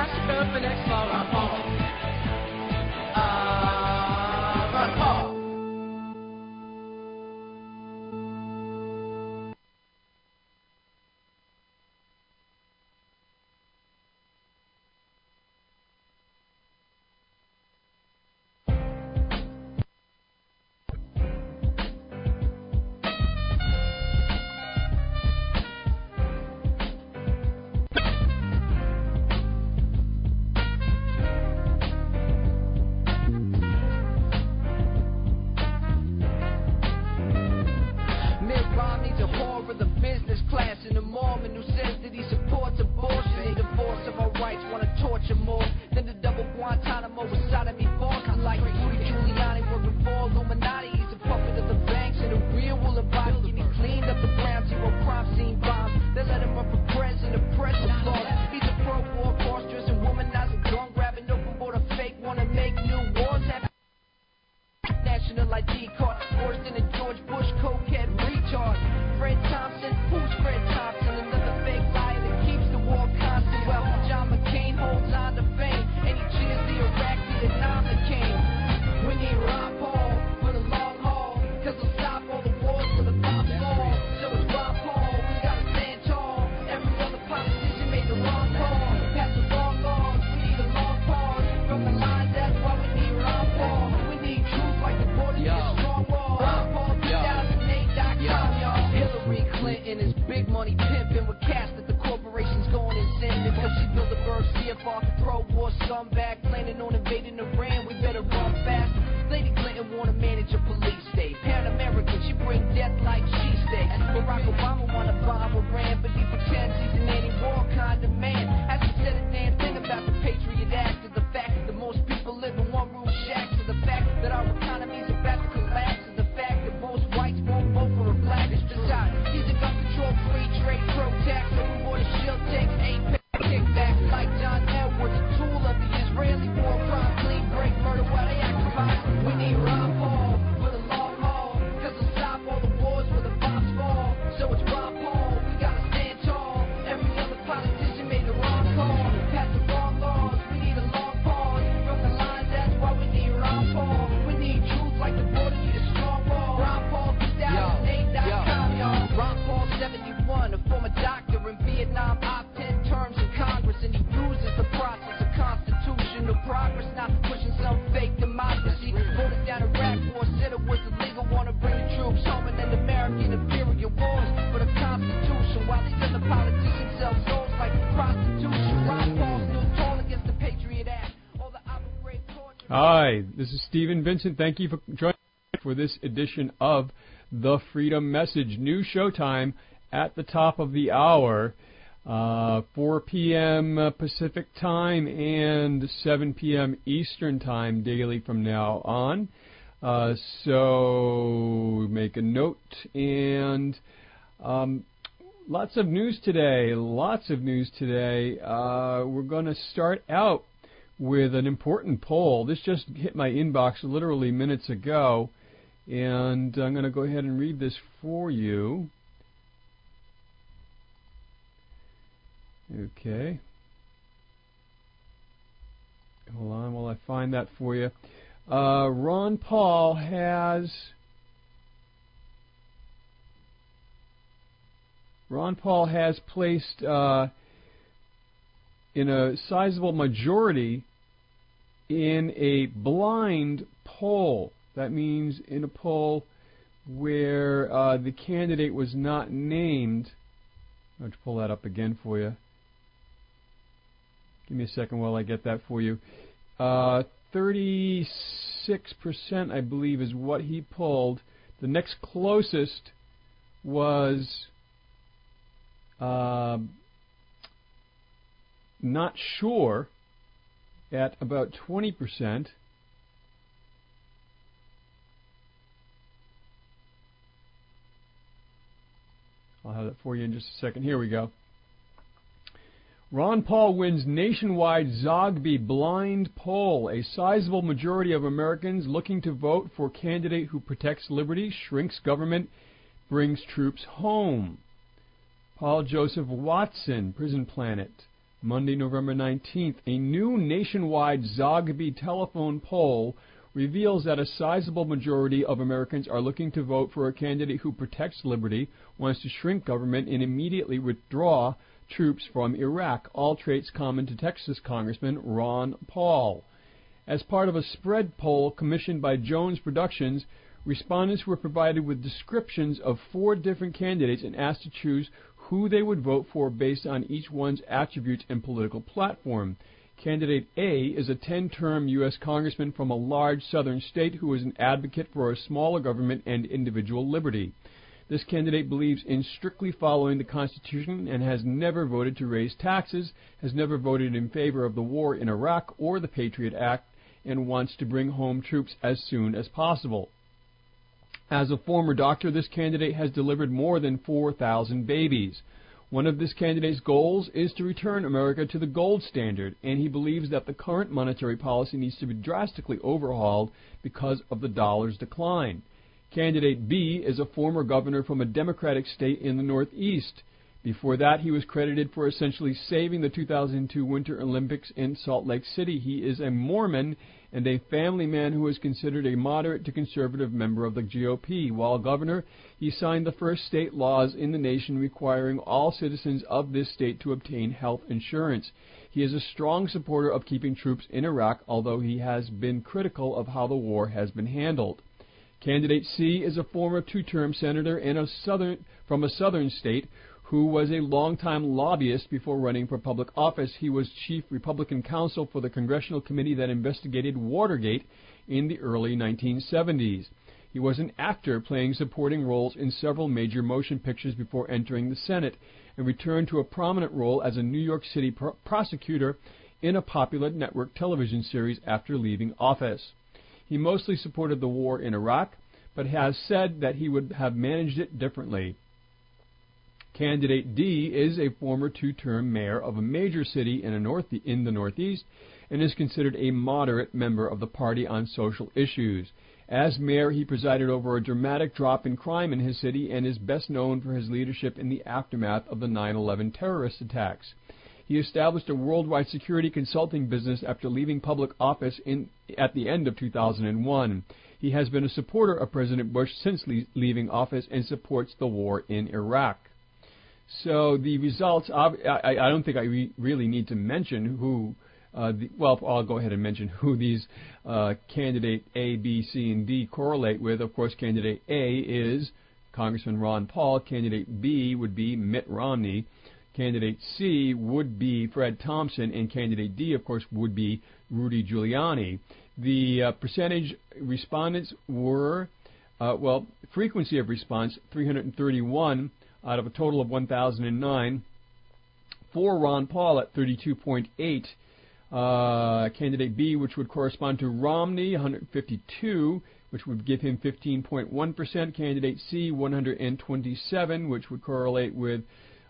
up and next law, Ron Paul. Ron Paul. Hi, this is Stephen Vincent. Thank you for joining me for this edition of The Freedom Message. New showtime at the top of the hour, 4 p.m. Pacific Time and 7 p.m. Eastern Time daily from now on. So make a note. And lots of news today. We're going to start out with an important poll. This just hit my inbox literally minutes ago, and I'm going to go ahead and read this for you. Okay. Hold on while I find that for you. Ron Paul has placed in a sizable majority in a blind poll. That means in a poll where the candidate was not named. I'll pull that up again for you. Give me a second while I get that for you. 36%, I believe, is what he pulled. The next closest was not sure at about 20%. I'll have that for you in just a second. Here we go. Ron Paul wins nationwide Zogby blind poll. A sizable majority of Americans looking to vote for candidate who protects liberty, shrinks government, brings troops home. Paul Joseph Watson, Prison Planet. Monday, November 19th, a new nationwide Zogby telephone poll reveals that a sizable majority of Americans are looking to vote for a candidate who protects liberty, wants to shrink government, and immediately withdraw troops from Iraq, all traits common to Texas Congressman Ron Paul. As part of a spread poll commissioned by Jones Productions, respondents were provided with descriptions of 4 different candidates and asked to choose who they would vote for based on each one's attributes and political platform. Candidate A is a 10-term U.S. congressman from a large southern state who is an advocate for a smaller government and individual liberty. This candidate believes in strictly following the Constitution and has never voted to raise taxes, has never voted in favor of the war in Iraq or the Patriot Act, and wants to bring home troops as soon as possible. As a former doctor, this candidate has delivered more than 4,000 babies. One of this candidate's goals is to return America to the gold standard, and he believes that the current monetary policy needs to be drastically overhauled because of the dollar's decline. Candidate B is a former governor from a Democratic state in the Northeast. Before that, he was credited for essentially saving the 2002 Winter Olympics in Salt Lake City. He is a Mormon and a family man who is considered a moderate to conservative member of the GOP. While governor, he signed the first state laws in the nation requiring all citizens of this state to obtain health insurance. He is a strong supporter of keeping troops in Iraq, although he has been critical of how the war has been handled. Candidate C is a former 2-term senator from a southern state who was a longtime lobbyist before running for public office. He was chief Republican counsel for the congressional committee that investigated Watergate in the early 1970s. He was an actor playing supporting roles in several major motion pictures before entering the Senate, and returned to a prominent role as a New York City prosecutor in a popular network television series after leaving office. He mostly supported the war in Iraq, but has said that he would have managed it differently. Candidate D is a former 2-term mayor of a major city in the Northeast and is considered a moderate member of the party on social issues. As mayor, he presided over a dramatic drop in crime in his city and is best known for his leadership in the aftermath of the 9/11 terrorist attacks. He established a worldwide security consulting business after leaving public office at the end of 2001. He has been a supporter of President Bush since leaving office and supports the war in Iraq. So the results, I don't think I really need to mention who, I'll go ahead and mention who these candidate A, B, C, and D correlate with. Of course, candidate A is Congressman Ron Paul. Candidate B would be Mitt Romney. Candidate C would be Fred Thompson, and candidate D, of course, would be Rudy Giuliani. The percentage respondents were, frequency of response, 331 out of a total of 1,009. For Ron Paul at 32.8. Candidate B, which would correspond to Romney, 152, which would give him 15.1%. Candidate C, 127, which would correlate with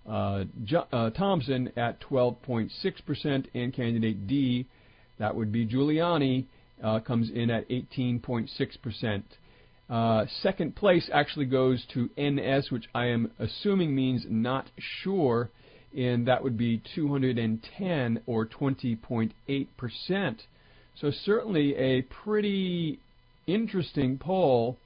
Thompson at 12.6%, and candidate D, that would be Giuliani, comes in at 18.6%. Second place actually goes to NS, which I am assuming means not sure, and that would be 210 or 20.8%. So certainly a pretty interesting poll.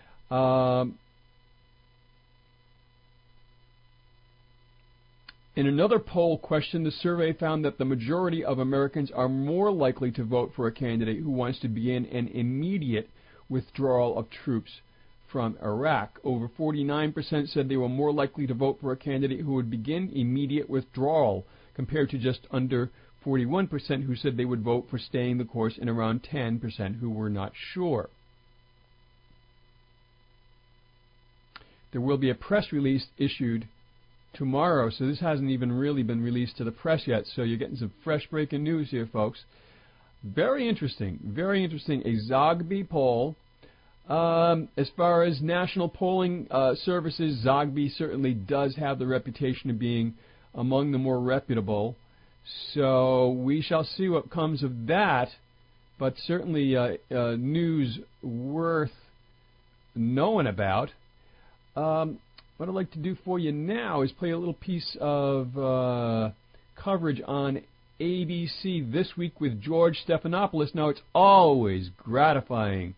In another poll question, the survey found that the majority of Americans are more likely to vote for a candidate who wants to begin an immediate withdrawal of troops from Iraq. Over 49% said they were more likely to vote for a candidate who would begin immediate withdrawal, compared to just under 41% who said they would vote for staying the course, and around 10% who were not sure. There will be a press release issued tomorrow, so this hasn't even really been released to the press yet, so you're getting some fresh breaking news here, folks. Very interesting, very interesting. A Zogby poll. As far as national polling services, Zogby certainly does have the reputation of being among the more reputable, so we shall see what comes of that, but certainly news worth knowing about. What I'd like to do for you now is play a little piece of coverage on ABC This Week with George Stephanopoulos. Now, it's always gratifying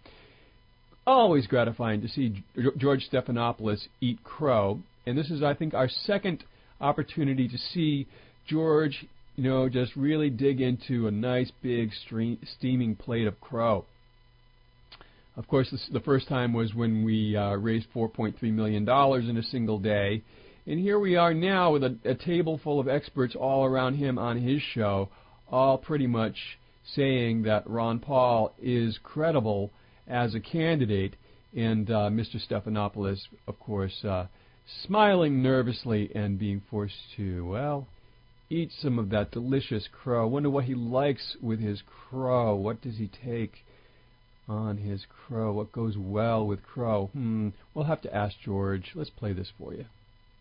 to see George Stephanopoulos eat crow. And this is, I think, our second opportunity to see George, just really dig into a nice big steaming plate of crow. Of course, the first time was when we raised $4.3 million in a single day. And here we are now with a table full of experts all around him on his show, all pretty much saying that Ron Paul is credible as a candidate. And Mr. Stephanopoulos, of course, smiling nervously and being forced to, eat some of that delicious crow. I wonder what he likes with his crow. What does he take on his crow? What goes well with crow? We'll have to ask George. Let's play this for you.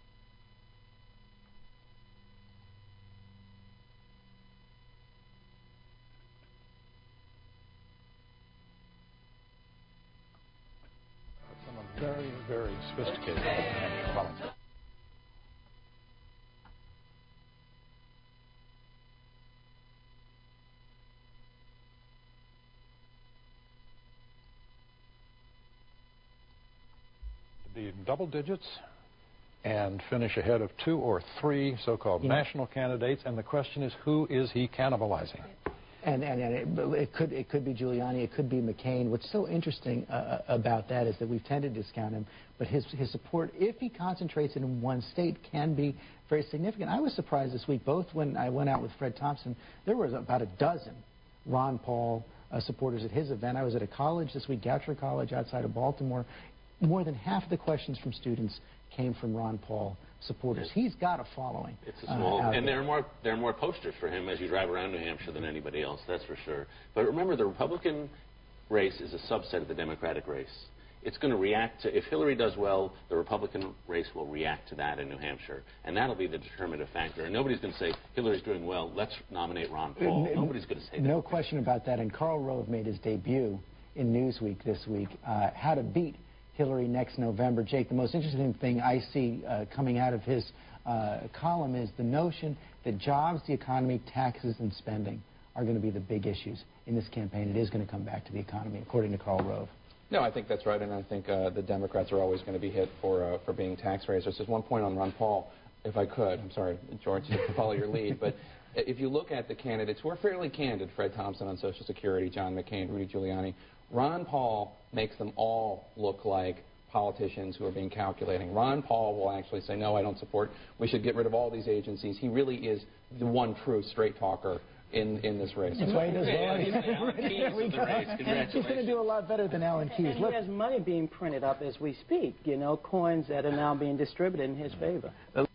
Very, very sophisticated politics. To be in double digits and finish ahead of 2 or 3 so-called national candidates, and the question is, who is he cannibalizing? And it could be Giuliani, it could be McCain. What's so interesting about that is that we've tended to discount him, but his support, if he concentrates in one state, can be very significant. I was surprised this week, both when I went out with Fred Thompson, there was about a dozen Ron Paul supporters at his event. I was at a college this week, Goucher College, outside of Baltimore. More than half of the questions from students came from Ron Paul supporters. He's got a following. It's a small, and there are more posters for him as you drive around New Hampshire than anybody else. That's for sure. But remember, the Republican race is a subset of the Democratic race. It's going to react to, if Hillary does well, the Republican race will react to that in New Hampshire, and that'll be the determinative factor. And nobody's going to say Hillary's doing well, let's nominate Ron Paul. Nobody's going to say that. No question about that. And Karl Rove made his debut in Newsweek this week. How to beat Hillary next November. Jake, the most interesting thing I see coming out of his column is the notion that jobs, the economy, taxes, and spending are going to be the big issues in this campaign. It is going to come back to the economy, according to Karl Rove. No, I think that's right, and I think the Democrats are always going to be hit for being tax raisers. Just one point on Ron Paul, if I could. I'm sorry, George, to follow your lead, but if you look at the candidates who are fairly candid, Fred Thompson on Social Security, John McCain, Rudy Giuliani, Ron Paul makes them all look like politicians who are being calculating. Ron Paul will actually say, no, I don't support, we should get rid of all these agencies. He really is the one true straight talker in this race. That's why he does well. He's going to do a lot better than Alan Keyes. And there's money being printed up as we speak, coins that are now being distributed in his favor.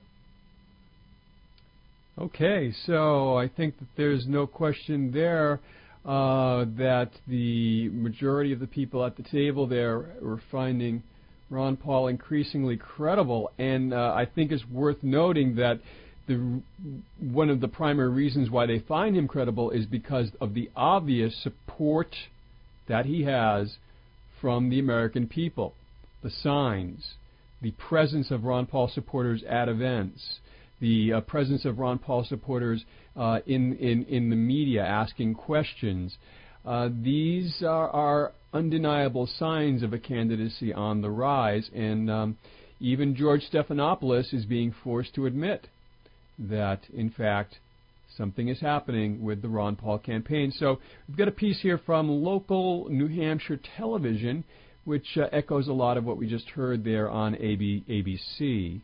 Okay, so I think that there's no question there that the majority of the people at the table there were finding Ron Paul increasingly credible, and I think it's worth noting that one of the primary reasons why they find him credible is because of the obvious support that he has from the American people. The signs, the presence of Ron Paul supporters at events, the presence of Ron Paul supporters in the media asking questions. These are undeniable signs of a candidacy on the rise, and even George Stephanopoulos is being forced to admit that, in fact, something is happening with the Ron Paul campaign. So we've got a piece here from local New Hampshire television, which echoes a lot of what we just heard there on ABC.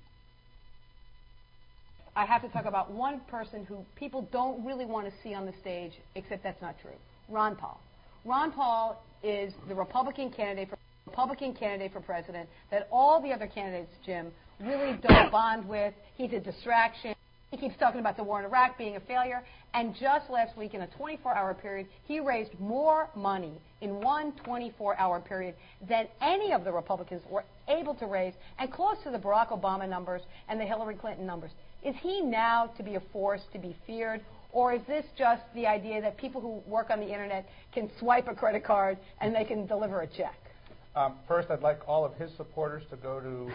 I have to talk about one person who people don't really want to see on the stage, except that's not true. Ron Paul. Ron Paul is the Republican candidate for president that all the other candidates, Jim, really don't bond with. He's a distraction. He keeps talking about the war in Iraq being a failure. And just last week, in a 24-hour period, he raised more money in one 24-hour period than any of the Republicans were able to raise, and close to the Barack Obama numbers and the Hillary Clinton numbers. Is he now to be a force to be feared, or is this just the idea that people who work on the Internet can swipe a credit card and they can deliver a check? First, I'd like all of his supporters to go to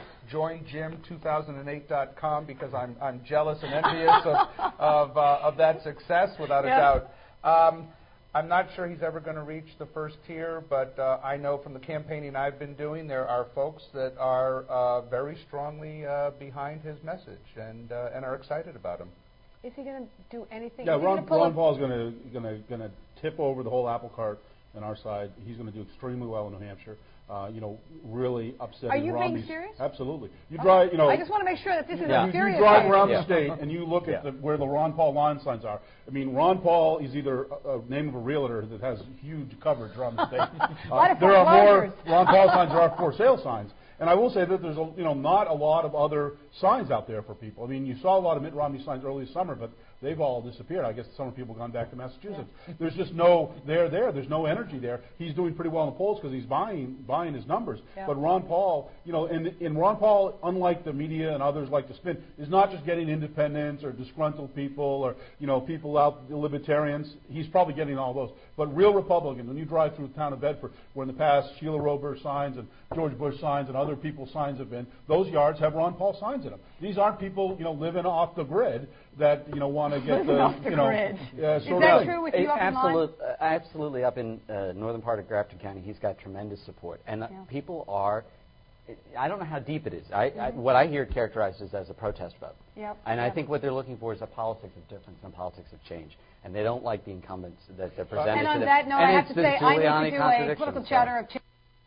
joinjim2008.com because I'm jealous and envious of that success, without a doubt. I'm not sure he's ever going to reach the first tier, but I know from the campaigning I've been doing, there are folks that are very strongly behind his message and are excited about him. Is he going to do anything? Yeah, Ron Paul is going to tip over the whole apple cart on our side. He's going to do extremely well in New Hampshire. Really upsetting. Are you Romney's. being serious? Absolutely. You drive. I just want to make sure that this is a serious. You drive around the state and you look at where the Ron Paul lawn signs are. I mean, Ron Paul is either a name of a realtor that has huge coverage around the state. There are more Ron Paul signs than there are for sale signs. And I will say that there's not a lot of other signs out there for people. I mean, you saw a lot of Mitt Romney signs early summer, but they've all disappeared. I guess some people have gone back to Massachusetts. Yeah. There's just no there. There's no energy there. He's doing pretty well in the polls because he's buying his numbers. Yeah. But Ron Paul, and Ron Paul, unlike the media and others like to spin, is not just getting independents or disgruntled people or people out, the libertarians. He's probably getting all those. But real Republicans, when you drive through the town of Bedford, where in the past Sheila Rober signs and George Bush signs and other people's signs have been, those yards have Ron Paul signs in them. These aren't people, living off the grid that want to get off the grid. Is that true with you up in line? Absolutely. Up in northern part of Grafton County, he's got tremendous support, and people are. I don't know how deep it is. What I hear characterized as a protest vote. Yep. And I think what they're looking for is a politics of difference and politics of change. And they don't like the incumbents that they're presented to. And on that note, I have to say, I need to do a political chowder of change.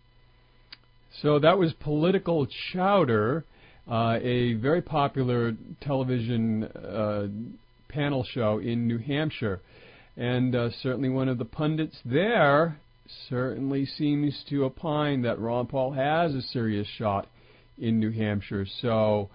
So that was Political Chowder, a very popular television panel show in New Hampshire. And certainly one of the pundits there certainly seems to opine that Ron Paul has a serious shot in New Hampshire. So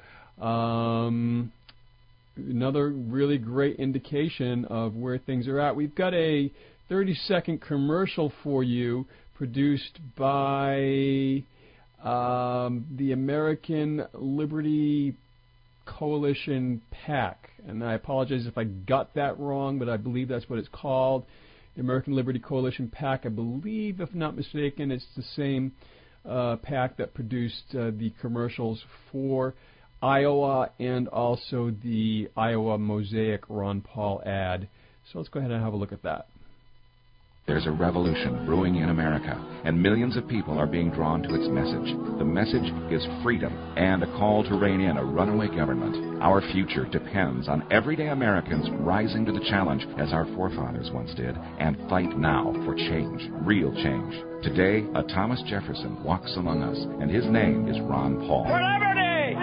another really great indication of where things are at. We've got a 30-second commercial for you produced by the American Liberty Coalition PAC. And I apologize if I got that wrong, but I believe that's what it's called. The American Liberty Coalition PAC, I believe, if not mistaken, it's the same PAC that produced the commercials for Iowa and also the Iowa Mosaic Ron Paul ad. So let's go ahead and have a look at that. There's a revolution brewing in America, and millions of people are being drawn to its message. The message is freedom and a call to rein in a runaway government. Our future depends on everyday Americans rising to the challenge, as our forefathers once did, and fight now for change, real change. Today, a Thomas Jefferson walks among us, and his name is Ron Paul. For liberty!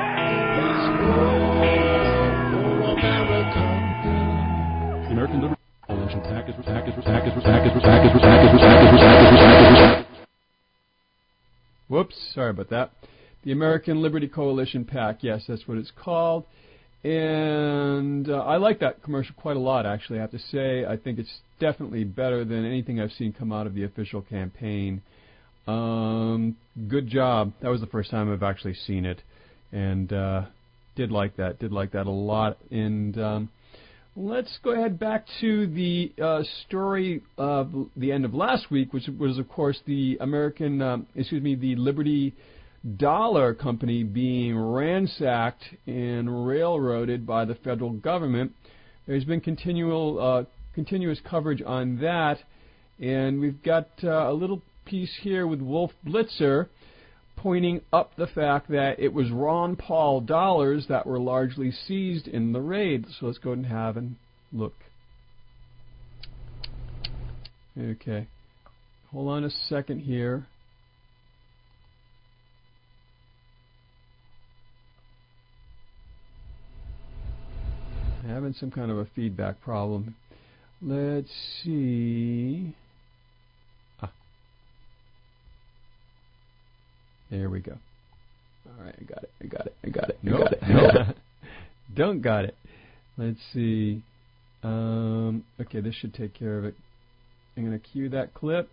The American Liberty Coalition PAC is Whoops, sorry about that. The American Liberty Coalition PAC, yes, that's what it's called. And I like that commercial quite a lot, actually, I have to say. I think it's definitely better than anything I've seen come out of the official campaign. Good job. That was the first time I've actually seen it. And did like that a lot. And let's go ahead back to the story of the end of last week, which was, of course, the the Liberty Dollar Company being ransacked and railroaded by the federal government. There's been continuous coverage on that, and we've got a little piece here with Wolf Blitzer pointing up the fact that it was Ron Paul dollars that were largely seized in the raid. So let's go ahead and have a look. Okay. Hold on a second here. Having some kind of a feedback problem. Let's see. There we go. All right, I got it. Don't got it. Let's see. Okay, this should take care of it. I'm going to cue that clip.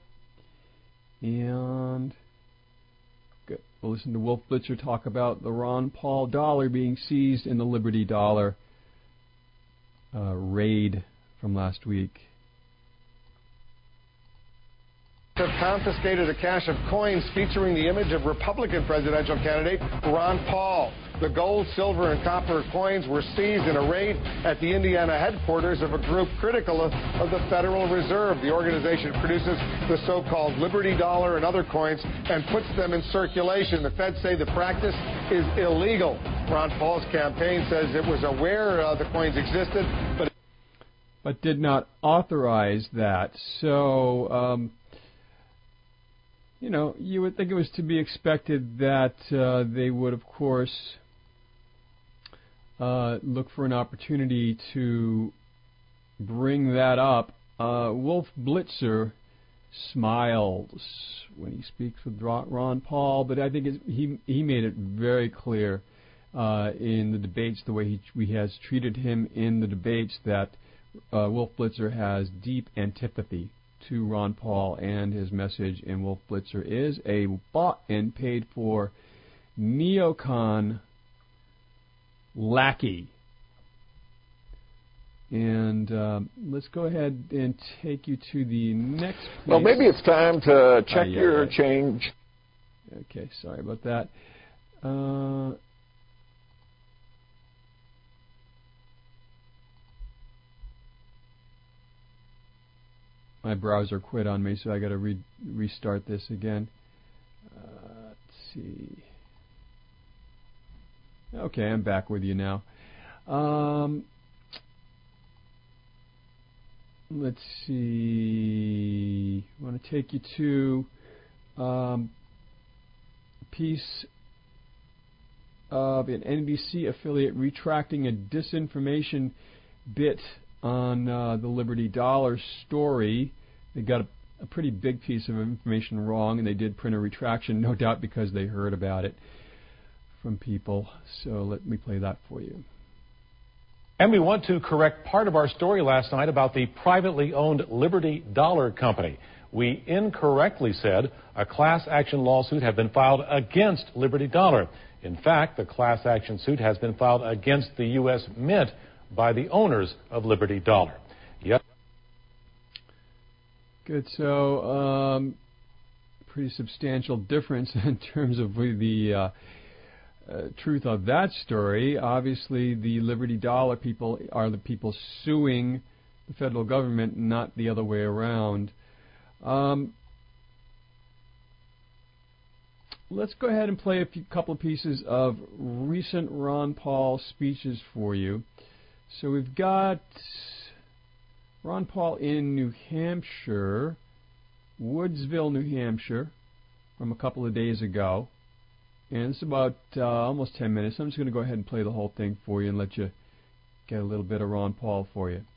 And good. We'll listen to Wolf Blitzer talk about the Ron Paul dollar being seized in the Liberty Dollar raid from last week. have confiscated a cache of coins featuring the image of Republican presidential candidate Ron Paul. The gold, silver, and copper coins were seized in a raid at the Indiana headquarters of a group critical of the Federal Reserve. The organization produces the so-called Liberty Dollar and other coins and puts them in circulation. The feds say the practice is illegal. Ron Paul's campaign says it was aware the coins existed, but did not authorize that. So, you would think it was to be expected that they would, of course, look for an opportunity to bring that up. Wolf Blitzer smiles when he speaks with Ron Paul, but I think he made it very clear in the debates, the way he has treated him in the debates, that Wolf Blitzer has deep antipathy to Ron Paul and his message, and Wolf Blitzer is a bought and paid for neocon lackey. And let's go ahead and take you to the next place. Well, maybe it's time to check your change. Okay, sorry about that. My browser quit on me, so I got to restart this again. Let's see. Okay, I'm back with you now. Let's see. I want to take you to a piece of an NBC affiliate retracting a disinformation bit on the Liberty Dollar story. They got a pretty big piece of information wrong, and they did print a retraction, no doubt because they heard about it from people. So let me play that for you. And we want to correct part of our story last night about the privately owned Liberty Dollar Company. We incorrectly said a class action lawsuit had been filed against Liberty Dollar. In fact, the class action suit has been filed against the U.S. Mint by the owners of Liberty Dollar. Yep. Good. So, pretty substantial difference in terms of the truth of that story. Obviously, the Liberty Dollar people are the people suing the federal government, not the other way around. Let's go ahead and play a couple of pieces of recent Ron Paul speeches for you. So we've got Ron Paul in New Hampshire, Woodsville, New Hampshire, from a couple of days ago. And it's about almost 10 minutes. I'm just going to go ahead and play the whole thing for you and let you get a little bit of Ron Paul for you.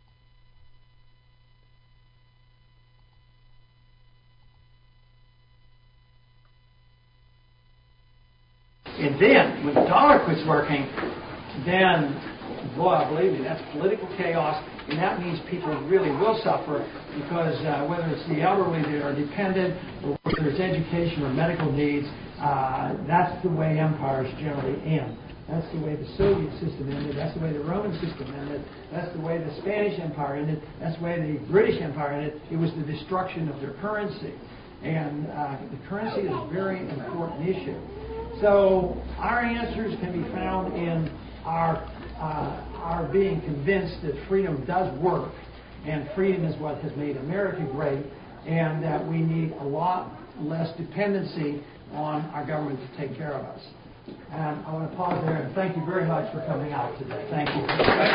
And then, when the dollar quits working, then, boy, believe me, that's political chaos, and that means people really will suffer because whether it's the elderly that are dependent or whether it's education or medical needs, that's the way empires generally end. That's the way the Soviet system ended. That's the way the Roman system ended. That's the way the Spanish Empire ended. That's the way the British Empire ended. It was the destruction of their currency. And the currency is a very important issue. So our answers can be found in our being convinced that freedom does work, and freedom is what has made America great, and that we need a lot less dependency on our government to take care of us. And I want to pause there and thank you very much for coming out today. Thank you.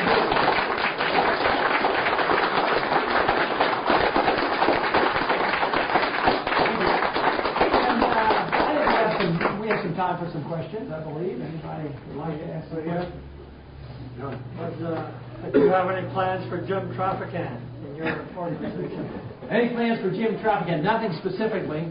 We have some time for some questions, I believe. Anybody would like to ask a question? Do you have any plans for Jim Traficant in your organization? Any plans for Jim Traficant? Nothing specifically.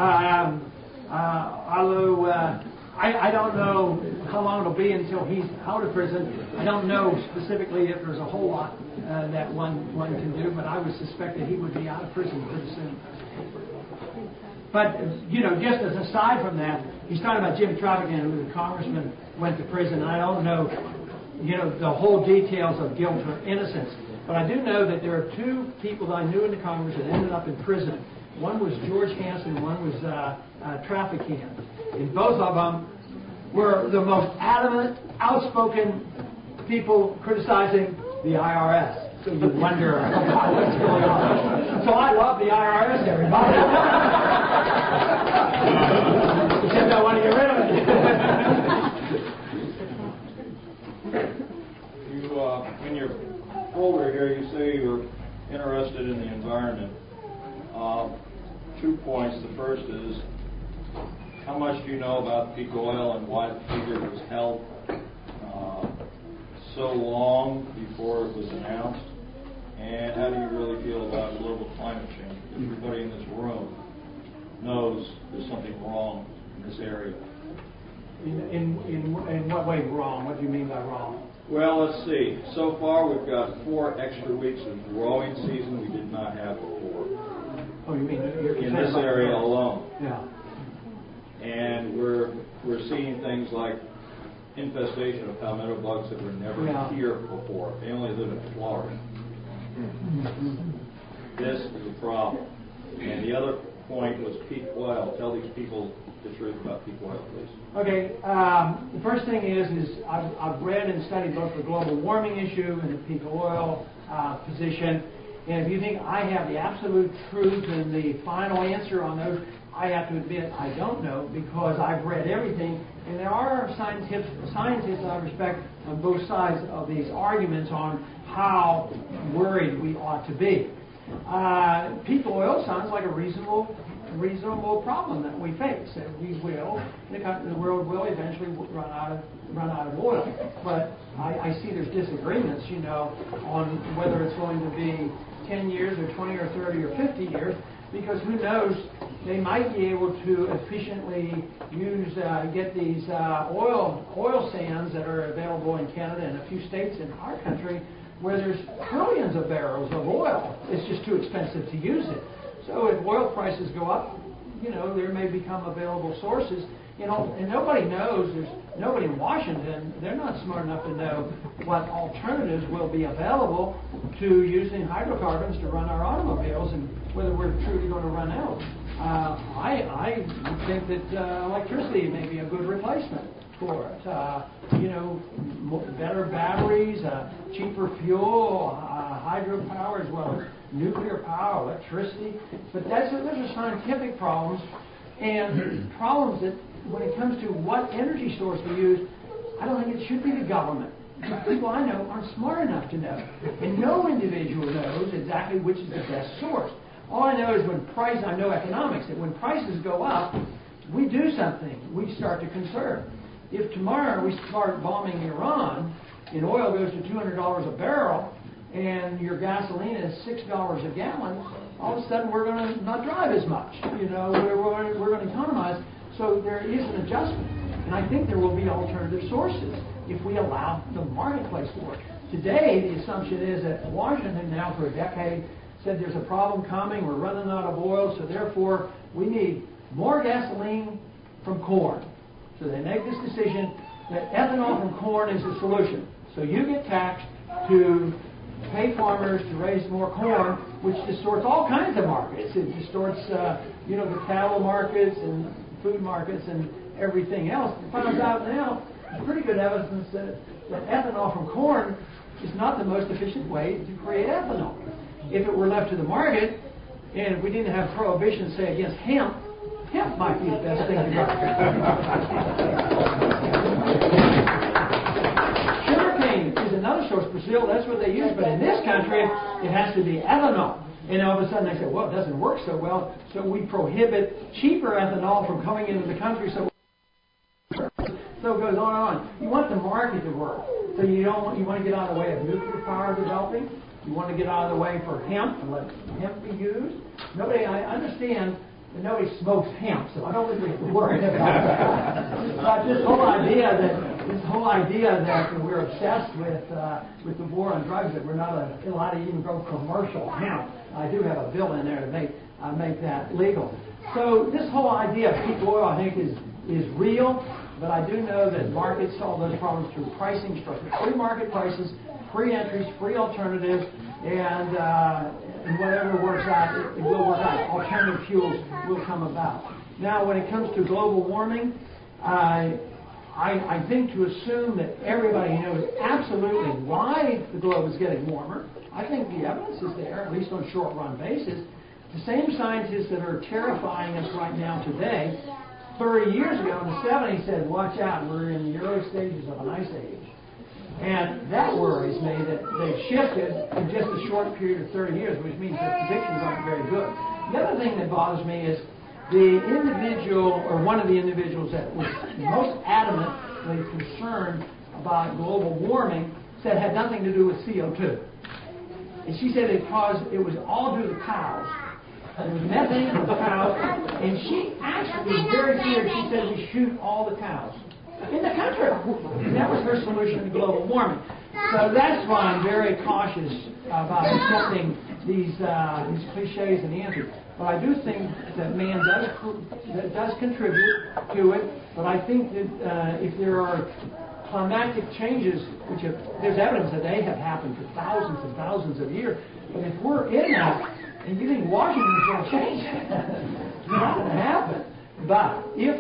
Although I don't know how long it'll be until he's out of prison. I don't know specifically if there's a whole lot that one can do, but I would suspect that he would be out of prison pretty soon. But, just as aside from that, he's talking about Jim Traficant, who the congressman went to prison. I don't know, the whole details of guilt or innocence. But I do know that there are two people that I knew in the Congress that ended up in prison. One was George Hansen, and one was Traffic Hand. And both of them were the most adamant, outspoken people criticizing the IRS. So you wonder what's going on. So I love the IRS, everybody. Except I want to get rid of it. In your folder here, you say you're interested in the environment. 2 points. The first is, how much do you know about peak oil and why the figure was held so long before it was announced? And how do you really feel about global climate change? Everybody in this room knows there's something wrong in this area. In what way wrong? What do you mean by wrong? Well, let's see. So far, we've got 4 extra weeks of growing season we did not have before. Oh, you mean in this area alone? Yeah. And we're seeing things like infestation of palmetto bugs that were never here before. They only live in Florida. This is a problem. And the other point was peak oil. Tell these people the truth about peak oil, please. Okay. The first thing is I've read and studied both the global warming issue and the peak oil position. And if you think I have the absolute truth and the final answer on those, I have to admit I don't know, because I've read everything. And there are scientists I respect on both sides of these arguments on how worried we ought to be. Peak oil sounds like a reasonable problem that we face. That we will, the world will eventually run out of oil. But I see there's disagreements, on whether it's going to be 10 years or 20 or 30 or 50 years, because who knows, they might be able to efficiently get these oil sands that are available in Canada and a few states in our country where there's trillions of barrels of oil. It's just too expensive to use it. So if oil prices go up, there may become available sources. And nobody knows, there's nobody in Washington, they're not smart enough to know what alternatives will be available to using hydrocarbons to run our automobiles and whether we're truly going to run out. I think that electricity may be a good replacement for it. Better batteries, cheaper fuel, hydropower as well as nuclear power, electricity. But those are scientific problems, and problems that when it comes to what energy source we use, I don't think it should be the government. The people I know aren't smart enough to know. And no individual knows exactly which is the best source. All I know is I know economics, that when prices go up, we do something. We start to conserve. If tomorrow we start bombing Iran and oil goes to $200 a barrel and your gasoline is $6 a gallon, all of a sudden we're going to not drive as much. We're going to economize. So there is an adjustment. And I think there will be alternative sources if we allow the marketplace to work. Today, the assumption is that Washington now for a decade said there's a problem coming, we're running out of oil, so therefore we need more gasoline from corn. So they make this decision that ethanol from corn is the solution. So you get taxed to pay farmers to raise more corn, which distorts all kinds of markets. It distorts, the cattle markets and food markets and everything else. It finds out now, there's pretty good evidence that ethanol from corn is not the most efficient way to create ethanol. If it were left to the market, and if we didn't have prohibition, say, against hemp might be the best thing to do. Sugarcane is another source. Brazil, that's what they use, but in this country, it has to be ethanol. And all of a sudden they say, well, it doesn't work so well, so we prohibit cheaper ethanol from coming into the country. So it goes on and on. You want the market to work. So you want to get out of the way of nuclear power developing. You want to get out of the way for hemp and let hemp be used. I understand that nobody smokes hemp, so I don't really worry about that. But this whole idea that we're obsessed with the war on drugs, that we're not allowed to even go commercial hemp. I do have a bill in there to make that legal. So this whole idea of peak oil, I think, is real. But I do know that markets solve those problems through pricing structure. Free market prices, free entries, free alternatives, and whatever works out, it will work out. Alternative fuels will come about. Now, when it comes to global warming, I think to assume that everybody knows absolutely why the globe is getting warmer, I think the evidence is there, at least on a short-run basis. The same scientists that are terrifying us right now today, 30 years ago in the 70s said, watch out, we're in the early stages of an ice age. And that worries me that they've shifted in just a short period of 30 years, which means their predictions aren't very good. The other thing that bothers me is the individual, or one of the individuals that was most adamantly concerned about global warming said it had nothing to do with CO2. And she said it was all due to cows. There was methane from the cows, and she actually was very serious. She said we shoot all the cows in the country. And that was her solution to global warming. So that's why I'm very cautious about accepting these cliches and answers. But I do think that man does contribute to it. But I think that if there are climatic changes, there's evidence that they have happened for thousands and thousands of years. But if we're in that, and you think Washington's going to change, it's not going to happen. But if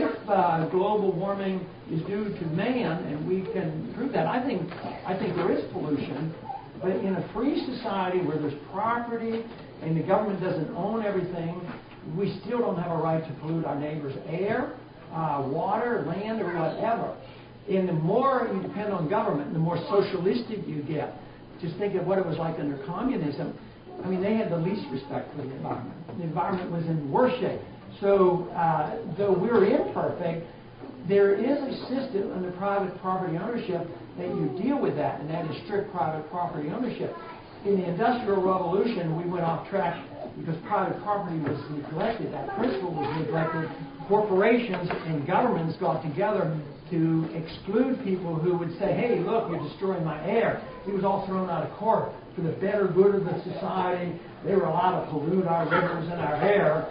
global warming is due to man, and we can prove that, I think there is pollution. But in a free society where there's property and the government doesn't own everything, we still don't have a right to pollute our neighbor's air, water, land, or whatever. And the more you depend on government, the more socialistic you get. Just think of what it was like under communism. I mean, they had the least respect for the environment. The environment was in worse shape. So, though we're imperfect, there is a system under private property ownership that you deal with that, and that is strict private property ownership. In the Industrial Revolution, we went off track because private property was neglected. That principle was neglected. Corporations and governments got together to exclude people who would say, hey, look, you're destroying my air. It was all thrown out of court for the better good of the society. They were allowed to pollute our rivers and our air,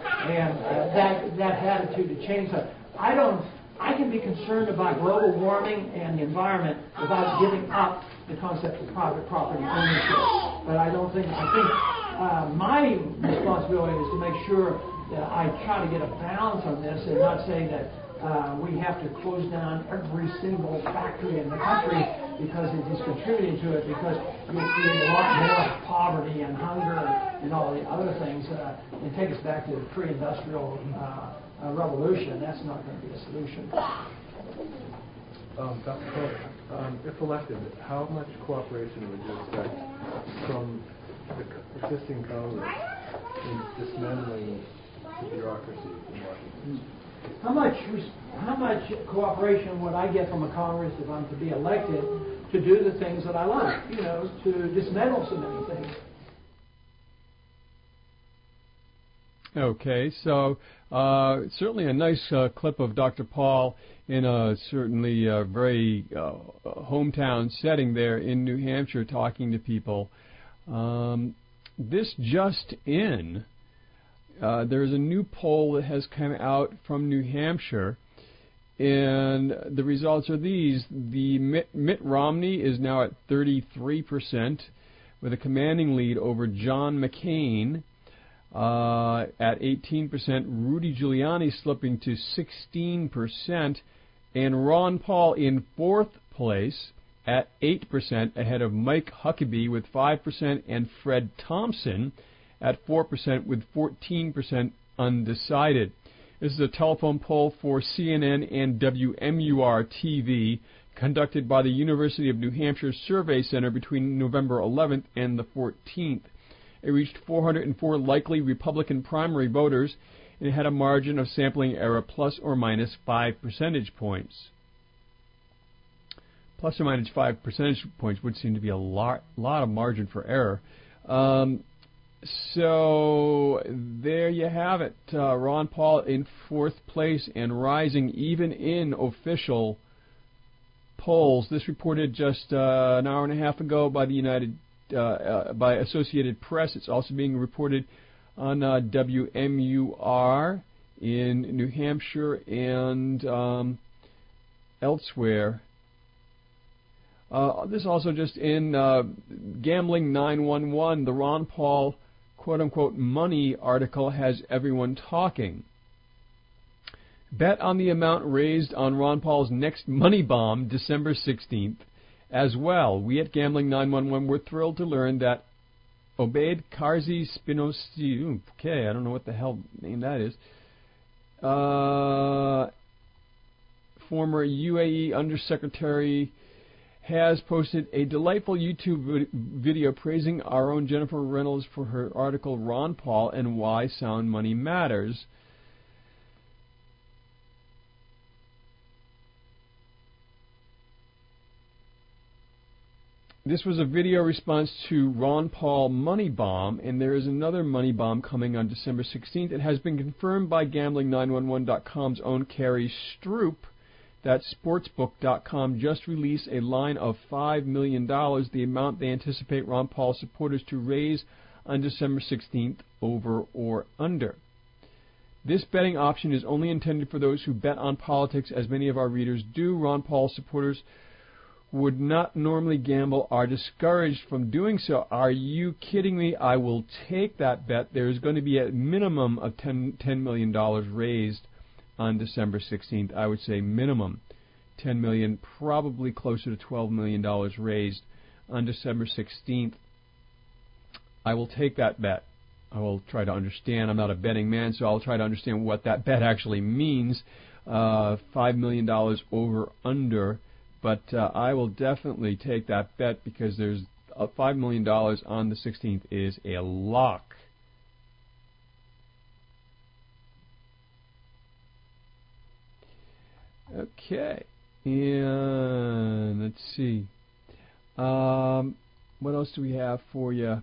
and that attitude to change. So I can be concerned about global warming and the environment without giving up the concept of private property ownership. But I think my responsibility is to make sure that I try to get a balance on this and not say that we have to close down every single factory in the country because it is contributing to it, because you'll create a lot more poverty and hunger and all the other things and take us back to the pre-industrial revolution. That's not going to be a solution. Dr. Cohen, if elected, how much cooperation would you expect from the existing Congress in dismantling the bureaucracy in Washington? How much cooperation would I get from a Congress if I'm to be elected to do the things that I like? To dismantle so many things. Okay, so certainly a nice clip of Dr. Paul in a certainly very hometown setting there in New Hampshire talking to people. This just in, there's a new poll that has come out from New Hampshire, and the results are these. The Mitt Romney is now at 33% with a commanding lead over John McCain at 18%, Rudy Giuliani slipping to 16%, and Ron Paul in fourth place at 8%, ahead of Mike Huckabee with 5% and Fred Thompson at 4% with 14% undecided. This is a telephone poll for CNN and WMUR-TV conducted by the University of New Hampshire Survey Center between November 11th and the 14th. It reached 404 likely Republican primary voters and had a margin of sampling error plus or minus 5 percentage points. Plus or minus 5 percentage points would seem to be a lot of margin for error. So there you have it. Ron Paul in fourth place and rising even in official polls. This reported just an hour and a half ago by by Associated Press. It's also being reported on WMUR in New Hampshire and elsewhere. This also just in Gambling 911, the Ron Paul quote-unquote money article has everyone talking. Bet on the amount raised on Ron Paul's next money bomb, December 16th. As well, we at Gambling 911 were thrilled to learn that Obaid Karzi Spinosi, okay, I don't know what the hell name that is, former UAE Undersecretary, has posted a delightful YouTube video praising our own Jennifer Reynolds for her article Ron Paul and Why Sound Money Matters. This was a video response to Ron Paul Money Bomb, and there is another Money Bomb coming on December 16th. It has been confirmed by Gambling911.com's own Carrie Stroop that Sportsbook.com just released a line of $5 million, the amount they anticipate Ron Paul supporters to raise on December 16th, over or under. This betting option is only intended for those who bet on politics, as many of our readers do. Ron Paul supporters would not normally gamble are discouraged from doing so. Are you kidding me? I will take that bet. There is going to be a minimum of $10 million raised on December 16th. I would say minimum $10 million, probably closer to $12 million raised on December 16th. I will take that bet. I will try to understand. I'm not a betting man, so I'll try to understand what that bet actually means. $5 million over, under. But I will definitely take that bet because there's $5 million on the 16th is a lock. Okay, and let's see. What else do we have for you?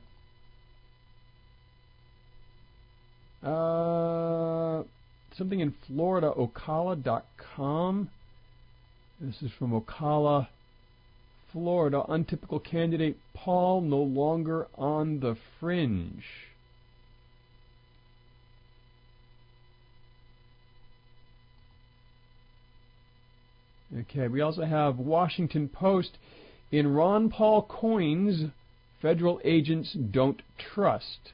Something in Florida, Ocala.com. This is from Ocala, Florida. Untypical candidate Paul no longer on the fringe. Okay, we also have Washington Post. In Ron Paul coins, federal agents don't trust.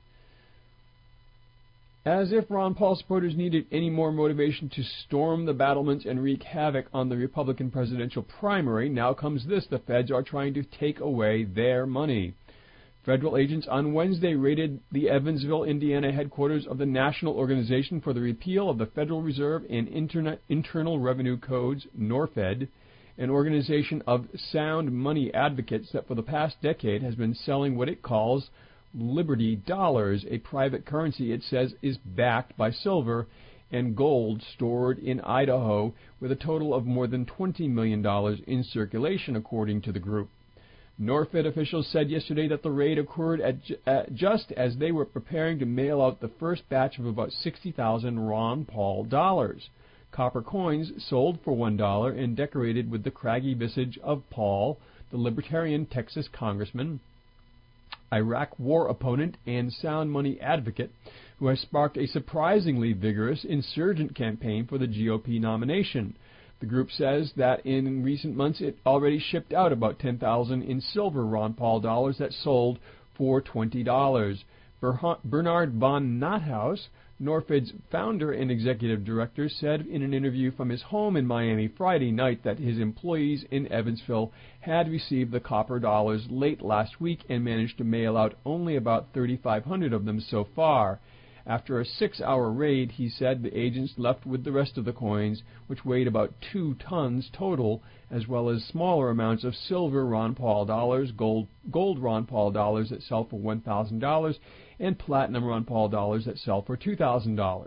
As if Ron Paul supporters needed any more motivation to storm the battlements and wreak havoc on the Republican presidential primary, now comes this: the feds are trying to take away their money. Federal agents on Wednesday raided the Evansville, Indiana headquarters of the National Organization for the Repeal of the Federal Reserve and Internal Revenue Codes, NORFED, an organization of sound money advocates that for the past decade has been selling what it calls Liberty Dollars, a private currency it says is backed by silver and gold stored in Idaho, with a total of more than $20 million in circulation, according to the group. NORFED officials said yesterday that the raid occurred just as they were preparing to mail out the first batch of about 60,000 Ron Paul dollars, copper coins sold for $1 and decorated with the craggy visage of Paul, the Libertarian Texas congressman, Iraq war opponent, and sound money advocate, who has sparked a surprisingly vigorous insurgent campaign for the GOP nomination. The group says that in recent months it already shipped out about 10,000 in silver Ron Paul dollars that sold for $20. Bernard von Nothaus, NORFED's founder and executive director, said in an interview from his home in Miami Friday night that his employees in Evansville had received the copper dollars late last week and managed to mail out only about 3,500 of them so far. After a 6-hour raid, he said the agents left with the rest of the coins, which weighed about 2 tons total, as well as smaller amounts of silver Ron Paul dollars, gold Ron Paul dollars that sell for $1,000, and platinum Ron Paul dollars that sell for $2,000.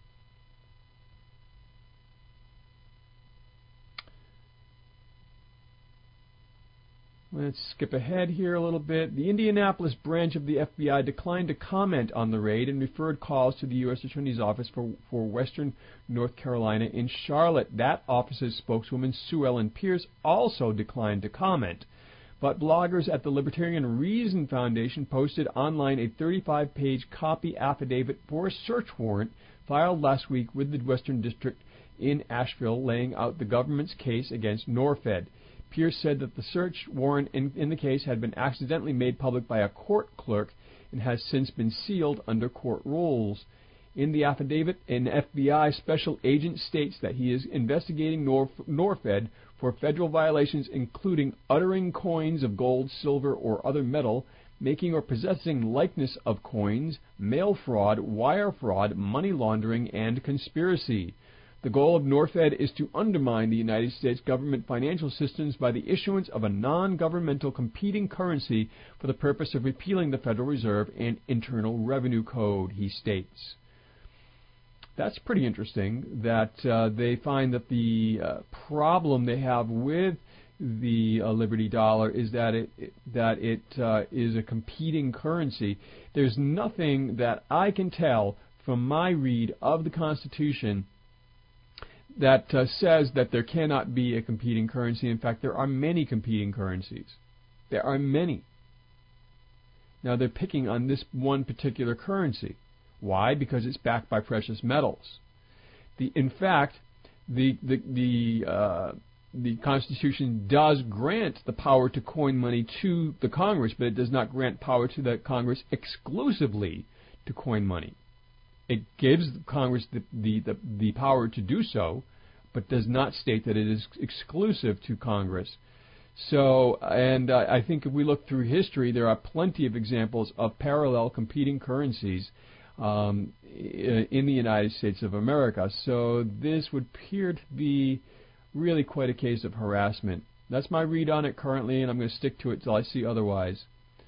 Let's skip ahead here a little bit. The Indianapolis branch of the FBI declined to comment on the raid and referred calls to the U.S. Attorney's Office for Western North Carolina in Charlotte. That office's spokeswoman, Sue Ellen Pierce, also declined to comment. But bloggers at the Libertarian Reason Foundation posted online a 35-page copy affidavit for a search warrant filed last week with the Western District in Asheville, laying out the government's case against NORFED. Pierce said that the search warrant in the case had been accidentally made public by a court clerk and has since been sealed under court rules. In the affidavit, an FBI special agent states that he is investigating Norfed for federal violations including uttering coins of gold, silver, or other metal, making or possessing likeness of coins, mail fraud, wire fraud, money laundering, and conspiracy. The goal of Norfed is to undermine the United States government financial systems by the issuance of a non-governmental competing currency for the purpose of repealing the Federal Reserve and Internal Revenue Code, he states. That's pretty interesting that they find that the problem they have with the Liberty Dollar is that it is a competing currency. There's nothing that I can tell from my read of the Constitution that says that there cannot be a competing currency. In fact, there are many competing currencies. There are many. Now, they're picking on this one particular currency. Why? Because it's backed by precious metals. In fact, the Constitution does grant the power to coin money to the Congress, but it does not grant power to the Congress exclusively to coin money. It gives Congress the power to do so, but does not state that it is exclusive to Congress. So, and I think if we look through history, there are plenty of examples of parallel competing currencies in the United States of America. So this would appear to be really quite a case of harassment. That's my read on it currently, and I'm going to stick to it till I see otherwise.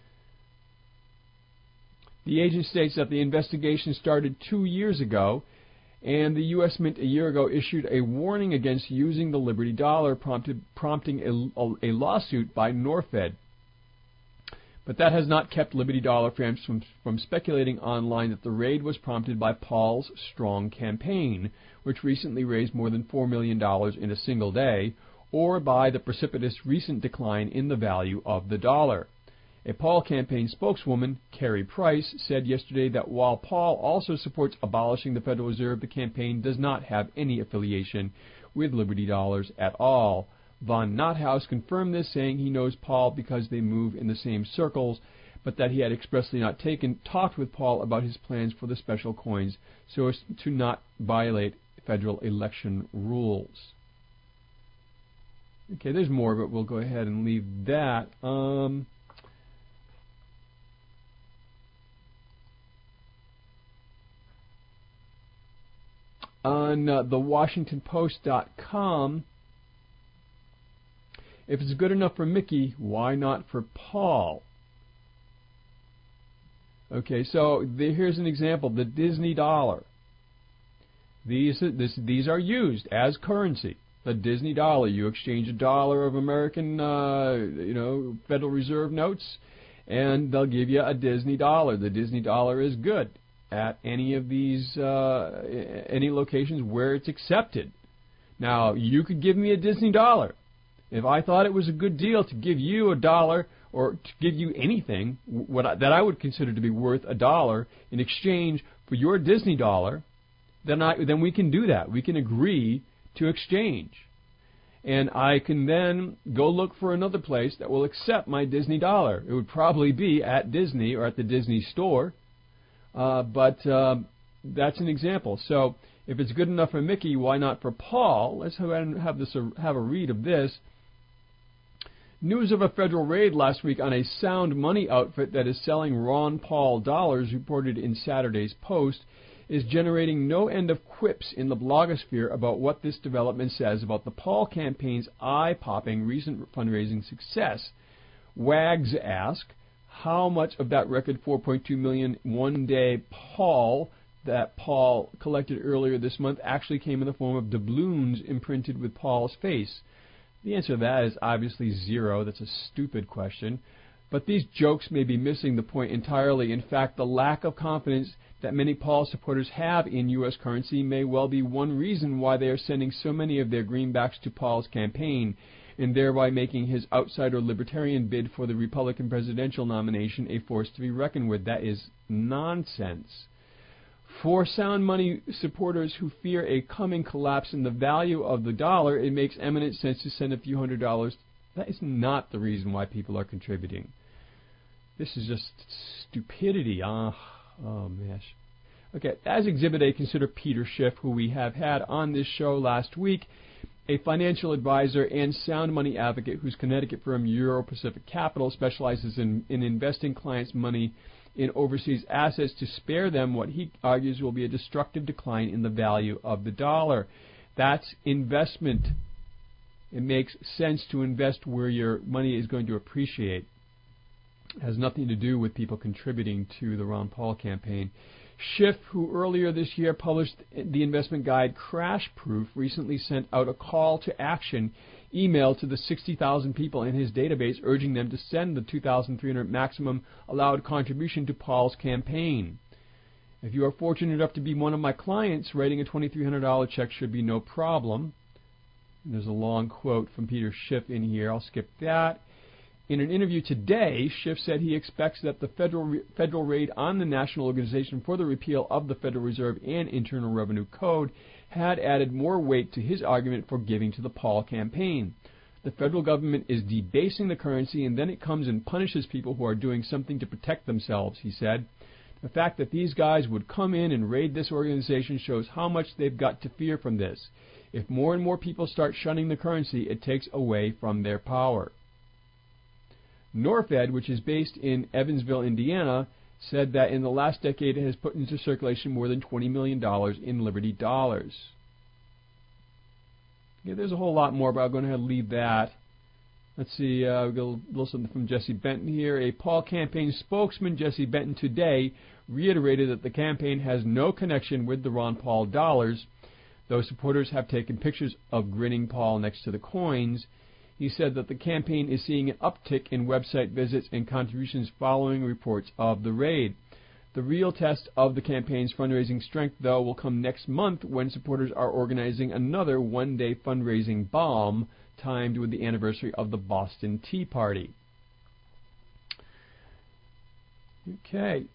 The agent states that the investigation started 2 years ago, and the U.S. Mint a year ago issued a warning against using the Liberty Dollar, prompting a lawsuit by Norfed. But that has not kept Liberty Dollar fans from speculating online that the raid was prompted by Paul's Strong campaign, which recently raised more than $4 million in a single day, or by the precipitous recent decline in the value of the dollar. A Paul campaign spokeswoman, Carrie Price, said yesterday that while Paul also supports abolishing the Federal Reserve, the campaign does not have any affiliation with Liberty Dollars at all. Von Nothaus confirmed this, saying he knows Paul because they move in the same circles, but that he had expressly not talked with Paul about his plans for the special coins so as to not violate federal election rules. Okay, there's more, but we'll go ahead and leave that. On thewashingtonpost.com, if it's good enough for Mickey, why not for Paul? Okay, so here's an example. The Disney dollar. These are used as currency. The Disney dollar. You exchange $1 of American, Federal Reserve notes, and they'll give you a Disney dollar. The Disney dollar is good at any of these, any locations where it's accepted. Now, you could give me a Disney dollar. If I thought it was a good deal to give you $1 or to give you anything that I would consider to be worth $1 in exchange for your Disney dollar, then we can do that. We can agree to exchange. And I can then go look for another place that will accept my Disney dollar. It would probably be at Disney or at the Disney store. But that's an example. So if it's good enough for Mickey, why not for Paul? Let's have a read of this. News of a federal raid last week on a sound money outfit that is selling Ron Paul dollars, reported in Saturday's Post, is generating no end of quips in the blogosphere about what this development says about the Paul campaign's eye-popping recent fundraising success. Wags ask, how much of that record 4.2 million one-day Paul that Paul collected earlier this month actually came in the form of doubloons imprinted with Paul's face? The answer to that is obviously zero. That's a stupid question. But these jokes may be missing the point entirely. In fact, the lack of confidence that many Paul supporters have in U.S. currency may well be one reason why they are sending so many of their greenbacks to Paul's campaign, and thereby making his outsider libertarian bid for the Republican presidential nomination a force to be reckoned with. That is nonsense. For sound money supporters who fear a coming collapse in the value of the dollar, it makes eminent sense to send a few $100 That is not the reason why people are contributing. This is just stupidity. Oh, gosh. Okay, as Exhibit A, consider Peter Schiff, who we have had on this show last week, a financial advisor and sound money advocate whose Connecticut firm Euro Pacific Capital specializes in investing clients' money in overseas assets to spare them what he argues will be a destructive decline in the value of the dollar. That's investment. It makes sense to invest where your money is going to appreciate. It has nothing to do with people contributing to the Ron Paul campaign. Schiff, who earlier this year published the investment guide Crash Proof, recently sent out a call to action email to the 60,000 people in his database urging them to send the $2,300 maximum allowed contribution to Paul's campaign. If you are fortunate enough to be one of my clients, writing a $2,300 check should be no problem. And there's a long quote from Peter Schiff in here. I'll skip that. In an interview today, Schiff said he expects that the federal raid on the National Organization for the Repeal of the Federal Reserve and Internal Revenue Code had added more weight to his argument for giving to the Paul campaign. The federal government is debasing the currency, and then it comes and punishes people who are doing something to protect themselves, he said. The fact that these guys would come in and raid this organization shows how much they've got to fear from this. If more and more people start shunning the currency, it takes away from their power. Norfed, which is based in Evansville, Indiana, said that in the last decade it has put into circulation more than $20 million in Liberty dollars. Yeah, there's a whole lot more, but I'm going to leave that. Let's see, we've got a little something from Jesse Benton here. A Paul campaign spokesman, Jesse Benton, today reiterated that the campaign has no connection with the Ron Paul dollars, though supporters have taken pictures of grinning Paul next to the coins. He said that the campaign is seeing an uptick in website visits and contributions following reports of the raid. The real test of the campaign's fundraising strength, though, will come next month when supporters are organizing another one-day fundraising bomb timed with the anniversary of the Boston Tea Party. Okay.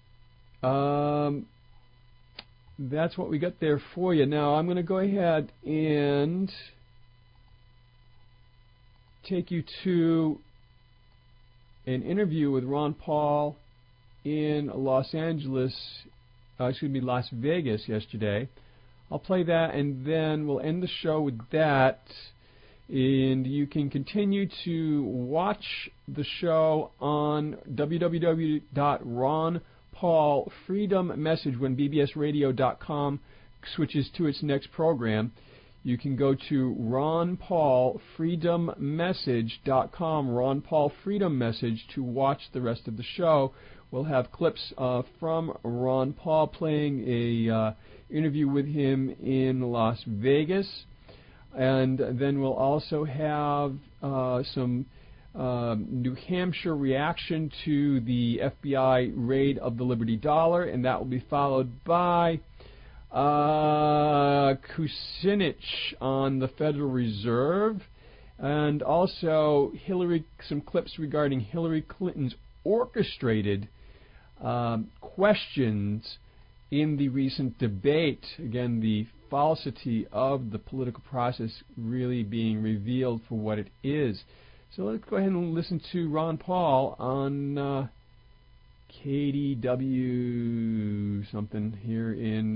That's what we got there for you. Now, I'm going to go ahead and take you to an interview with Ron Paul in Las Vegas yesterday. I'll play that, and then we'll end the show with that. And you can continue to watch the show on www.ronpaulfreedommessage when bbsradio.com switches to its next program. You can go to ronpaulfreedommessage.com, Ron Paul Freedom Message, to watch the rest of the show. We'll have clips from Ron Paul playing a interview with him in Las Vegas. And then we'll also have some New Hampshire reaction to the FBI raid of the Liberty Dollar, and that will be followed by Kucinich on the Federal Reserve, and also some clips regarding Hillary Clinton's orchestrated questions in the recent debate. Again, the falsity of the political process really being revealed for what it is. So let's go ahead and listen to Ron Paul on KDW something here in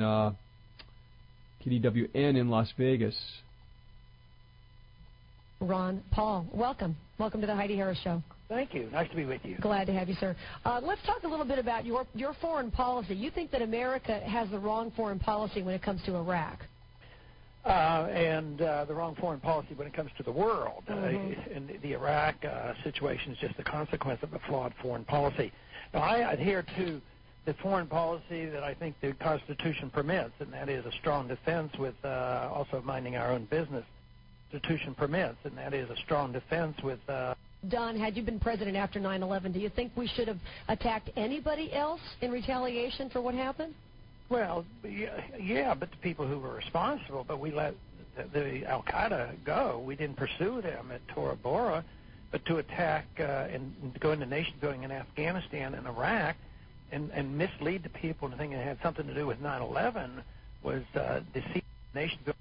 KDWN in Las Vegas. Ron Paul, welcome. Welcome to the Heidi Harris Show. Thank you. Nice to be with you. Glad to have you, sir. Let's talk a little bit about your foreign policy. You think that America has the wrong foreign policy when it comes to Iraq. And the wrong foreign policy when it comes to the world. And the Iraq situation is just the consequence of a flawed foreign policy. Now, I adhere to the foreign policy that I think the Constitution permits, and that is a strong defense with also minding our own business. Constitution permits, and that is a strong defense with... Don, had you been president after 9/11, do you think we should have attacked anybody else in retaliation for what happened? Well, yeah, but the people who were responsible, but we let the Al-Qaeda go. We didn't pursue them at Tora Bora, but to attack and go into nation building in Afghanistan and Iraq and mislead the people into thinking it had something to do with 9/11 was deceive nation building.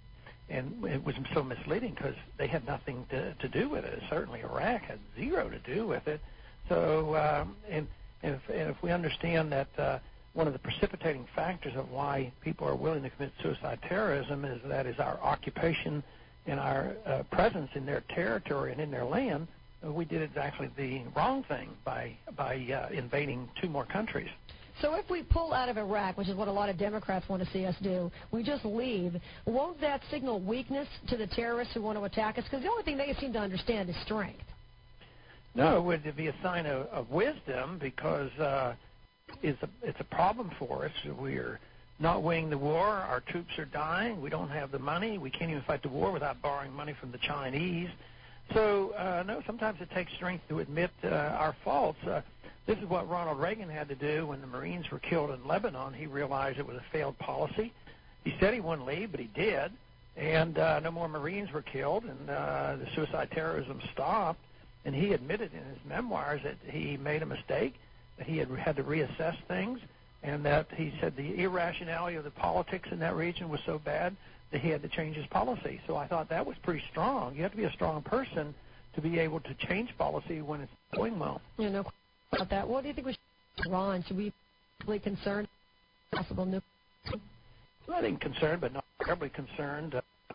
And it was so misleading because they had nothing to do with it. Certainly Iraq had zero to do with it. So, and if we understand that one of the precipitating factors of why people are willing to commit suicide terrorism is our occupation and our presence in their territory and in their land, we did exactly the wrong thing by invading 2 more countries. So if we pull out of Iraq, which is what a lot of Democrats want to see us do, we just leave, won't that signal weakness to the terrorists who want to attack us? Because the only thing they seem to understand is strength. No, it would be a sign of wisdom because it's a problem for us. We're not winning the war. Our troops are dying. We don't have the money. We can't even fight the war without borrowing money from the Chinese. So, no, sometimes it takes strength to admit our faults. This is what Ronald Reagan had to do when the Marines were killed in Lebanon. He realized it was a failed policy. He said he wouldn't leave, but he did. And no more Marines were killed, and the suicide terrorism stopped. And he admitted in his memoirs that he made a mistake, that he had to reassess things, and that he said the irrationality of the politics in that region was so bad that he had to change his policy. So I thought that was pretty strong. You have to be a strong person to be able to change policy when it's going well. Yeah, no question about that. What do you think we should do, Ron? Should we be really concerned about possible nuclear? Well, I think concerned, but not terribly concerned.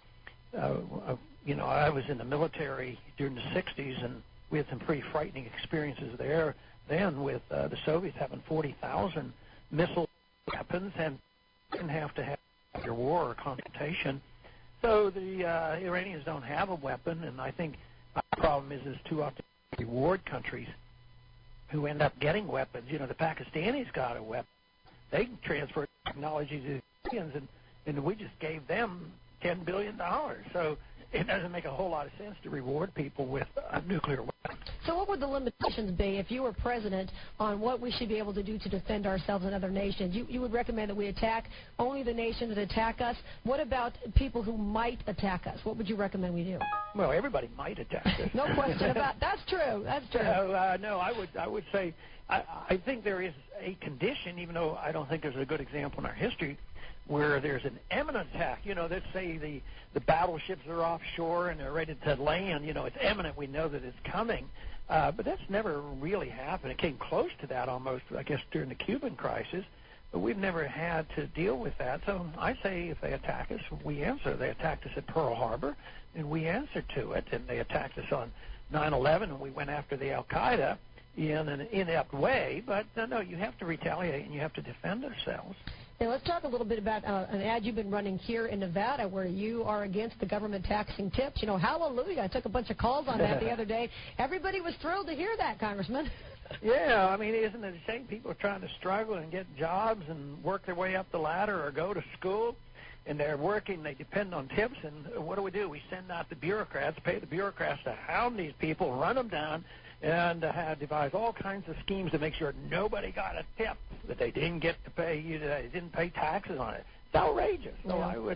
I was in the military during the 60s, and we had some pretty frightening experiences there then with the Soviets having 40,000 missile weapons and didn't have to have your war or confrontation. So the Iranians don't have a weapon, and I think the problem is too often reward countries who end up getting weapons. You know, the Pakistanis got a weapon. They can transfer technology to the Indians, and we just gave them $10 billion. So it doesn't make a whole lot of sense to reward people with a nuclear weapon. So what would the limitations be if you were president on what we should be able to do to defend ourselves and other nations? You would recommend that we attack only the nations that attack us. What about people who might attack us? What would you recommend we do? Well, everybody might attack us. No question about that's true. That's true. No, I would say I think there is a condition, even though I don't think there's a good example in our history, where there's an imminent attack. You know, let's say the battleships are offshore and they're ready to land. You know, it's imminent. We know that it's coming. But that's never really happened. It came close to that almost, I guess, during the Cuban crisis. But we've never had to deal with that. So I say if they attack us, we answer. They attacked us at Pearl Harbor, and we answered to it. And they attacked us on 9/11, and we went after the Al-Qaeda in an inept way. But, no, you have to retaliate, and you have to defend ourselves. Now, let's talk a little bit about an ad you've been running here in Nevada where you are against the government taxing tips. You know, hallelujah. I took a bunch of calls on that the other day. Everybody was thrilled to hear that, Congressman. Yeah, I mean, isn't it a shame people are trying to struggle and get jobs and work their way up the ladder or go to school, and they're working, they depend on tips, and what do? We send out the bureaucrats, pay the bureaucrats to hound these people, run them down, and have devised all kinds of schemes to make sure nobody got a tip, that they didn't get to pay, they didn't pay taxes on it. It's outrageous. Yeah. So I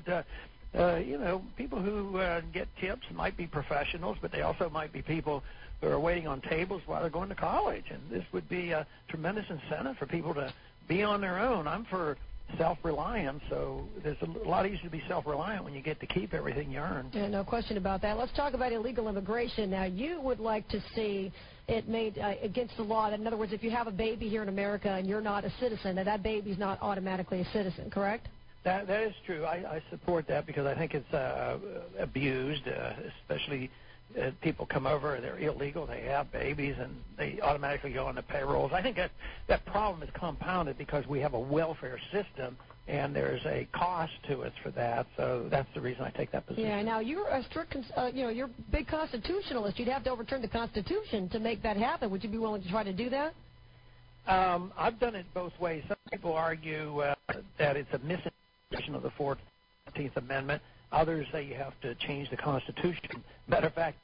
would, people who get tips might be professionals, but they also might be people who are waiting on tables while they're going to college. And this would be a tremendous incentive for people to be on their own. I'm for self-reliance, so there's a lot easier to be self-reliant when you get to keep everything you earn. Yeah, no question about that. Let's talk about illegal immigration. Now, you would like to see it made against the law. In other words, if you have a baby here in America and you're not a citizen, that baby's not automatically a citizen, correct? That is true. I support that because I think it's abused, especially people come over, they're illegal, they have babies, and they automatically go on the payrolls. I think that problem is compounded because we have a welfare system, and there's a cost to it for that. So that's the reason I take that position. Yeah. Now you're a strict, you're a big constitutionalist. You'd have to overturn the Constitution to make that happen. Would you be willing to try to do that? I've done it both ways. Some people argue that it's a misinterpretation of the 14th Amendment. Others say you have to change the Constitution. Matter of fact,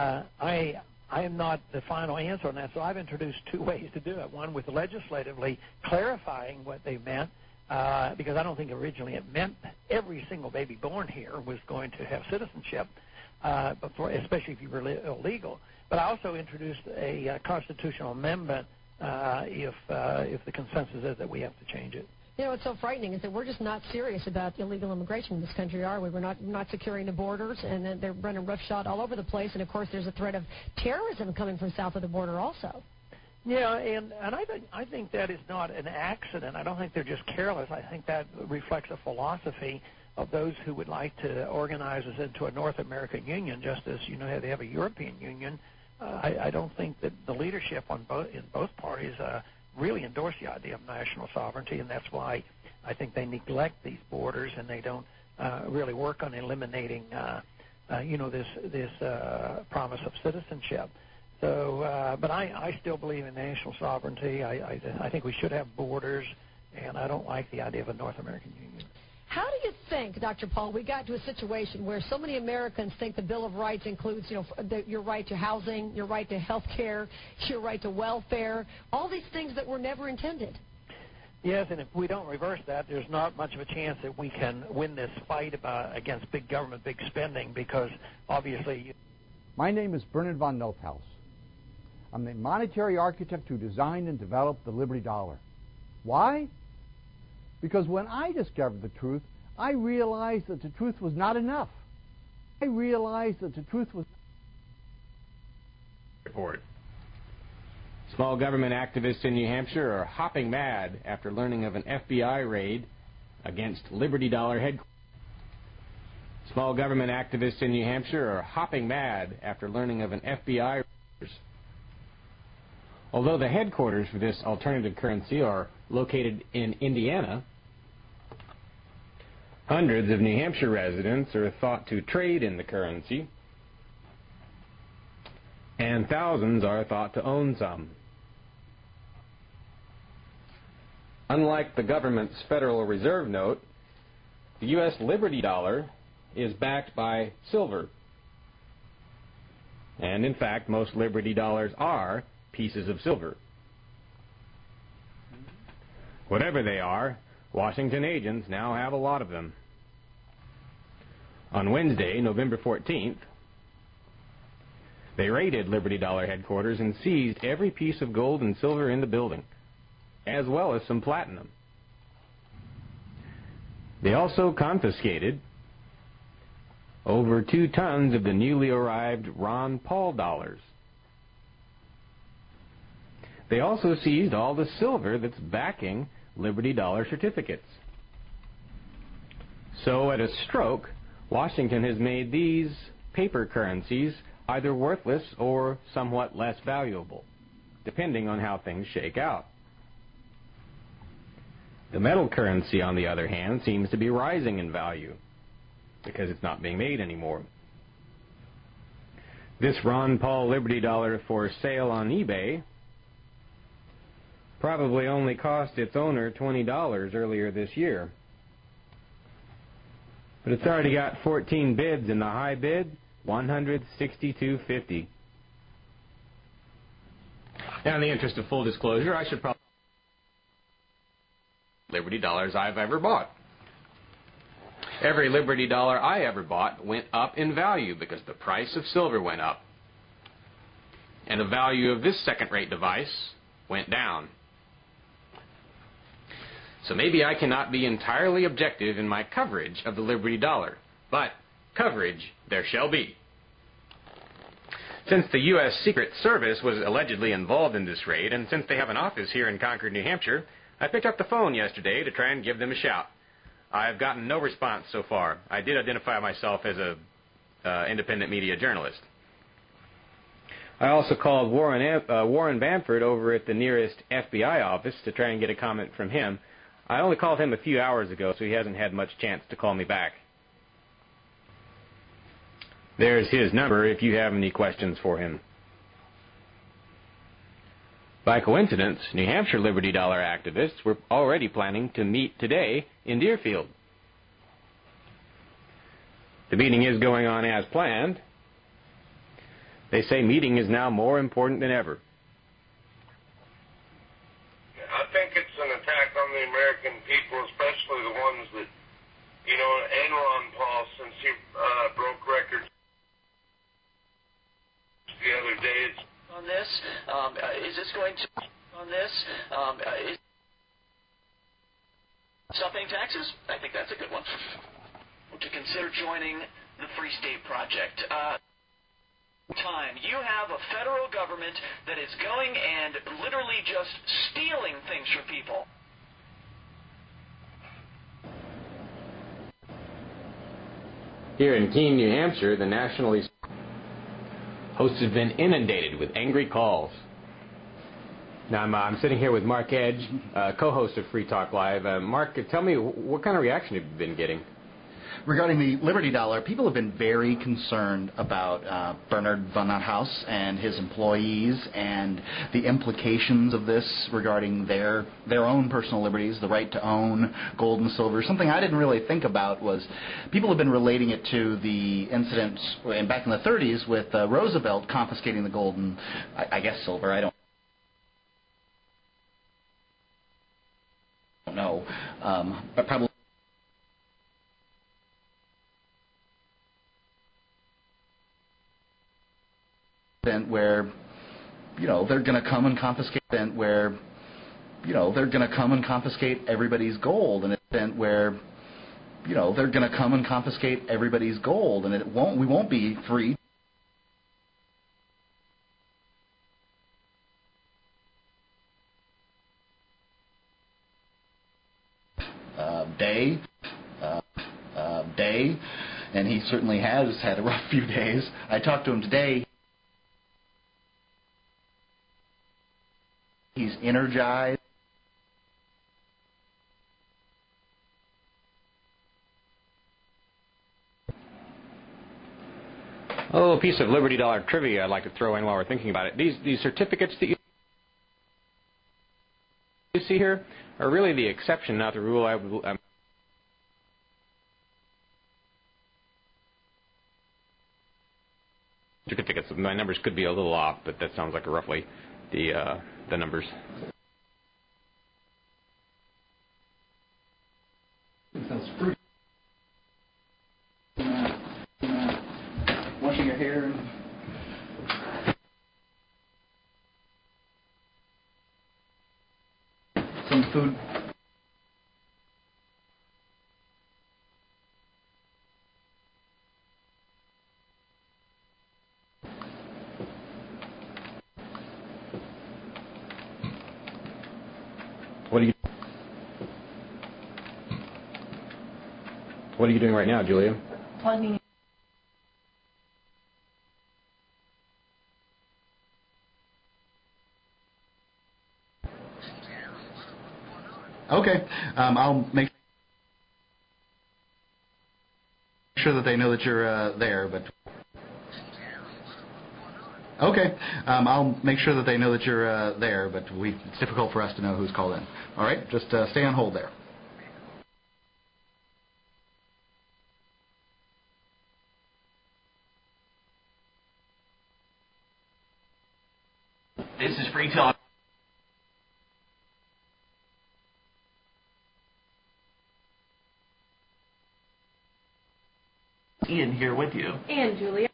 I am not the final answer on that, so I've introduced two ways to do it. One with legislatively clarifying what they meant, because I don't think originally it meant every single baby born here was going to have citizenship, especially if you were illegal. But I also introduced a constitutional amendment if the consensus is that we have to change it. You know, it's so frightening is that we're just not serious about illegal immigration in this country, are we? We're not securing the borders, and then they're running roughshod all over the place. And, of course, there's a threat of terrorism coming from south of the border also. Yeah, and I think that is not an accident. I don't think they're just careless. I think that reflects a philosophy of those who would like to organize us into a North American Union, just as, you know, they have a European Union. I don't think that the leadership in both parties really endorse the idea of national sovereignty, and that's why I think they neglect these borders and they don't really work on eliminating, this promise of citizenship. So, but I still believe in national sovereignty. I think we should have borders, and I don't like the idea of a North American Union. How do you think, Dr. Paul, we got to a situation where so many Americans think the Bill of Rights includes, your right to housing, your right to health care, your right to welfare, all these things that were never intended? Yes, and if we don't reverse that, there's not much of a chance that we can win this fight against big government, big spending, because obviously... My name is Bernard von Nothaus. I'm the monetary architect who designed and developed the Liberty Dollar. Why? Because when I discovered the truth, I realized that the truth was not enough. Report. Small government activists in New Hampshire are hopping mad after learning of an FBI raid against Liberty Dollar headquarters. Small government activists in New Hampshire are hopping mad after learning of an FBI raid. Although the headquarters for this alternative currency are located in Indiana, hundreds of New Hampshire residents are thought to trade in the currency, and thousands are thought to own some. Unlike the government's Federal Reserve note, the U.S. Liberty Dollar is backed by silver. And in fact, most Liberty Dollars are pieces of silver. Whatever they are, Washington agents now have a lot of them. On Wednesday, November 14th, they raided Liberty Dollar headquarters and seized every piece of gold and silver in the building, as well as some platinum. They also confiscated over 2 tons of the newly arrived Ron Paul dollars. They also seized all the silver that's backing Liberty Dollar certificates. So at a stroke, Washington has made these paper currencies either worthless or somewhat less valuable, depending on how things shake out. The metal currency, on the other hand, seems to be rising in value because it's not being made anymore. This Ron Paul Liberty Dollar for sale on eBay probably only cost its owner $20 earlier this year. But it's already got 14 bids, and the high bid, $162.50. Now, in the interest of full disclosure, I should probably Liberty Dollars I've ever bought. Every Liberty Dollar I ever bought went up in value because the price of silver went up. And the value of this second-rate device went down. So maybe I cannot be entirely objective in my coverage of the Liberty Dollar, but coverage there shall be. Since the U.S. Secret Service was allegedly involved in this raid, and since they have an office here in Concord, New Hampshire, I picked up the phone yesterday to try and give them a shout. I've gotten no response so far. I did identify myself as a independent media journalist. I also called Warren Bamford over at the nearest FBI office to try and get a comment from him. I only called him a few hours ago, so he hasn't had much chance to call me back. There's his number if you have any questions for him. By coincidence, New Hampshire Liberty Dollar activists were already planning to meet today in Deerfield. The meeting is going on as planned. They say meeting is now more important than ever. I think it's an attack on the American people, especially the ones that, and Ron Paul, since he broke records the other day. On this, is this going to? On this, Stop paying taxes? I think that's a good one. To consider joining the Free State Project. You have a federal government that is going and literally just stealing things from people. Here in Keene, New Hampshire, the nationally hosts have been inundated with angry calls. Now, I'm sitting here with Mark Edge, co-host of Free Talk Live. Mark, tell me, what kind of reaction have you been getting? Regarding the Liberty Dollar, people have been very concerned about Bernard von Nothaus and his employees and the implications of this regarding their own personal liberties, the right to own gold and silver. Something I didn't really think about was people have been relating it to the incident back in the 30s with Roosevelt confiscating the gold and, I guess, silver. I don't know. But probably where, they're going to come and confiscate everybody's gold, and it's where, they're going to come and confiscate everybody's gold, and we won't be free. Day, and he certainly has had a rough few days. I talked to him today. He's energized. Oh, a piece of Liberty Dollar trivia I'd like to throw in while we're thinking about it. These certificates that you see here are really the exception, not the rule. Certificates. My numbers could be a little off, but that sounds like roughly the numbers. Sounds fruity. Washing your hair. Some food. What are you doing right now, Julia? Plugging. Okay. I'll make sure that they know that you're there, but... Okay. I'll make sure that they know that you're there, but it's difficult for us to know who's called in. All right? Just stay on hold there. This is Free Talk. Ian here with you. And Julia.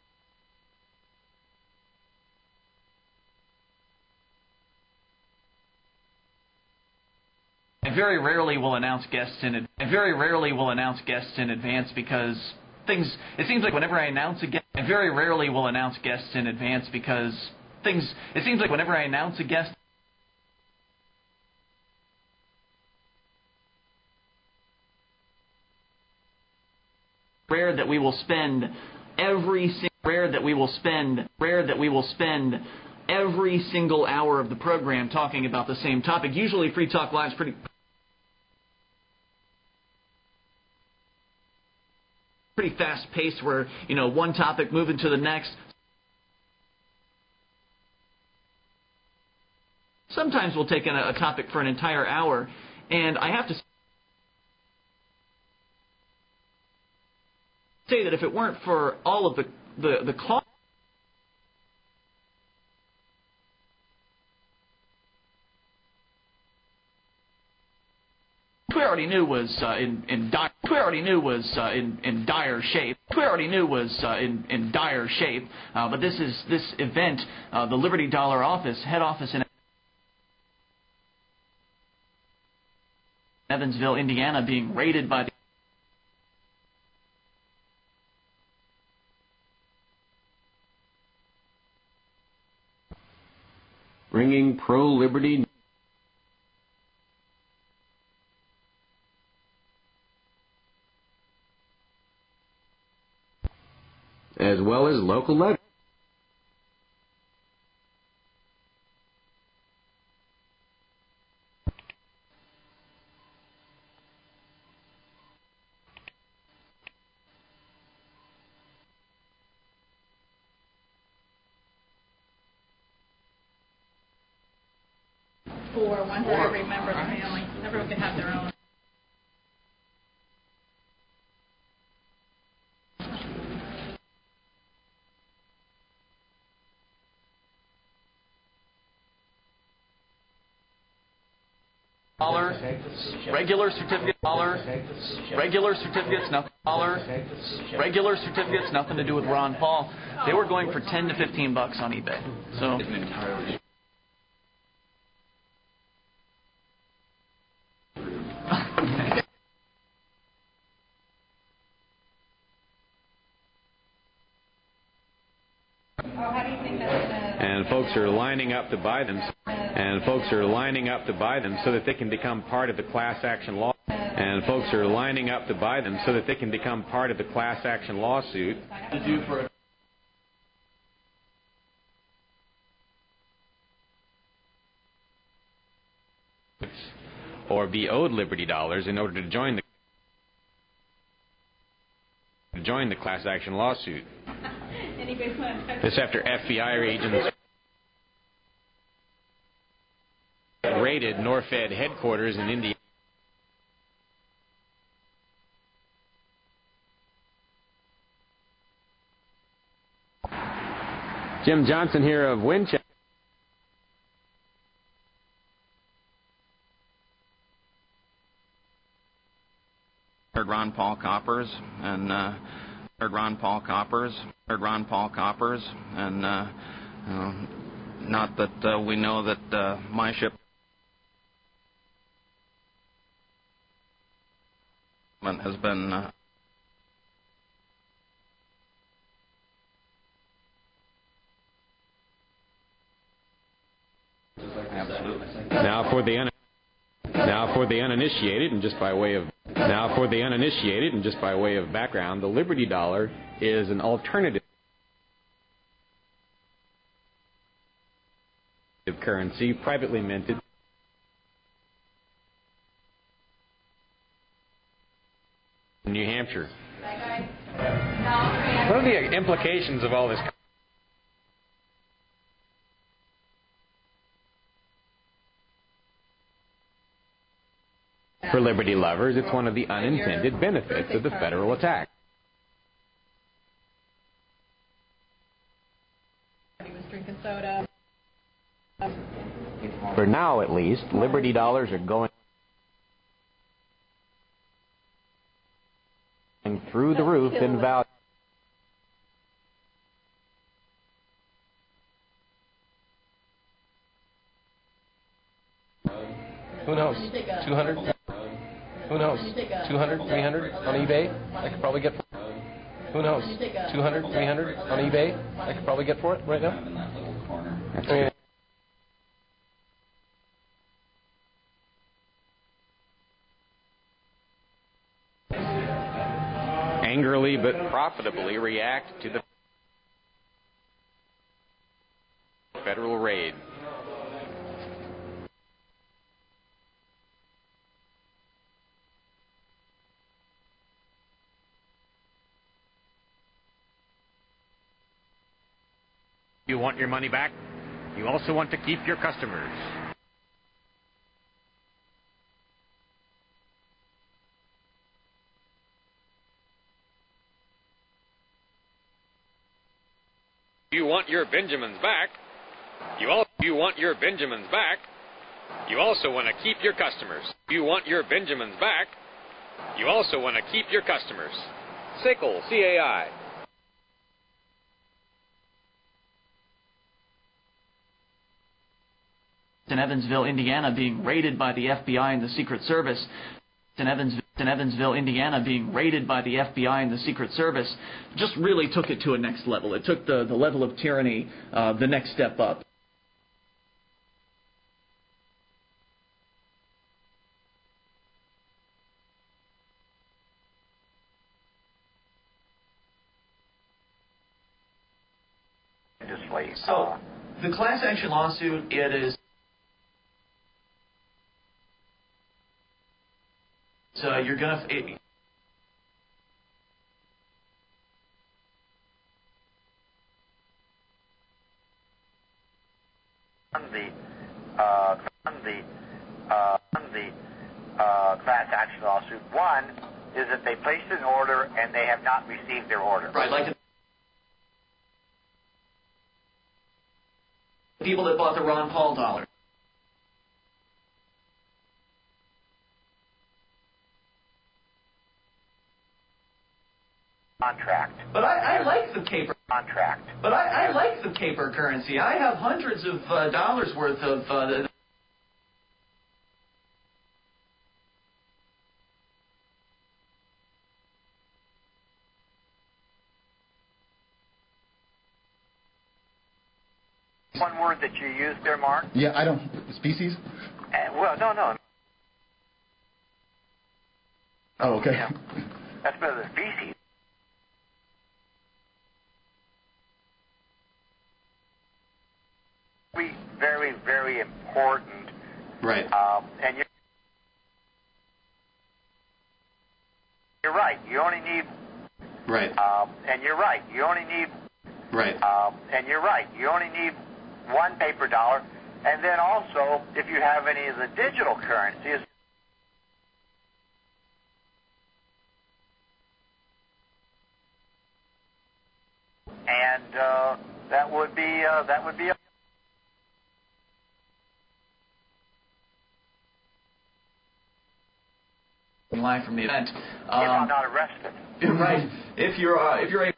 I very rarely will announce guests in advance because things. It seems like whenever I announce a guest, I very rarely will announce guests in advance because things. It seems like whenever I announce a guest. Rare that we will spend every single hour of the program talking about the same topic. Usually Free Talk Live is pretty fast paced where, one topic moving to the next. Sometimes we'll take a topic for an entire hour, and I have to say that if it weren't for all of the calls, we already knew was in dire shape. But this event, the Liberty Dollar head office in Evansville, Indiana, being raided by the bringing pro-liberty as well as local letters. For one for every member of the family. Everyone can have their own. regular certificate regular certificates, nothing to do with Ron Paul. They were going for $10 to $15 on eBay. So. And folks are lining up to buy them. And folks are lining up to buy them so that they can become part of the class action law. And folks are lining up to buy them so that they can become part of the class action lawsuit. Or be owed Liberty dollars in order to join the class action lawsuit. This after FBI agents raided Norfed headquarters in Indiana. Jim Johnson here of Winchester. Heard Ron Paul Coppers and not that we know that my ship has been absolutely. Now for the uninitiated, and just by way of background, the Liberty Dollar is an alternative currency, privately minted. In New Hampshire. What are the implications of all this? For liberty lovers, it's one of the unintended benefits of the federal attack. He was drinking soda. For now, at least, Liberty dollars are going through the roof in value. Who knows? 200? Who knows? 200, 300 on eBay? I could probably get. Who knows? 200, 300 on eBay? I could probably get for it right now. Angrily but profitably react to the federal raid. You want your money back? You also want to keep your customers. You want your Benjamins back? You want your Benjamins back? You also want to keep your customers. You want your Benjamins back? You also want to keep your customers. SACL, CAI. In Evansville, Indiana, being raided by the FBI and the Secret Service. in Evansville, Indiana, being raided by the FBI and the Secret Service, just really took it to a next level. It took the level of tyranny the next step up. So, the class action lawsuit, it is... So you're going to... Class action lawsuit. One is that they placed an order and they have not received their order. Right, like the people that bought the Ron Paul dollar. Contract. But I like the paper. Contract. But I like the paper currency. I have hundreds of dollars worth of... One word that you used there, Mark? Yeah, I don't... Species? Well, no. Oh, okay. Yeah. That's better than species. Very, very important. Right. And you're right. You only need... Right. And you're right. You only need... Right. And you're right. You only need one paper dollar. And then also, if you have any of the digital currencies, and that would be a in line from the event. if I'm not arrested. Right. If you're a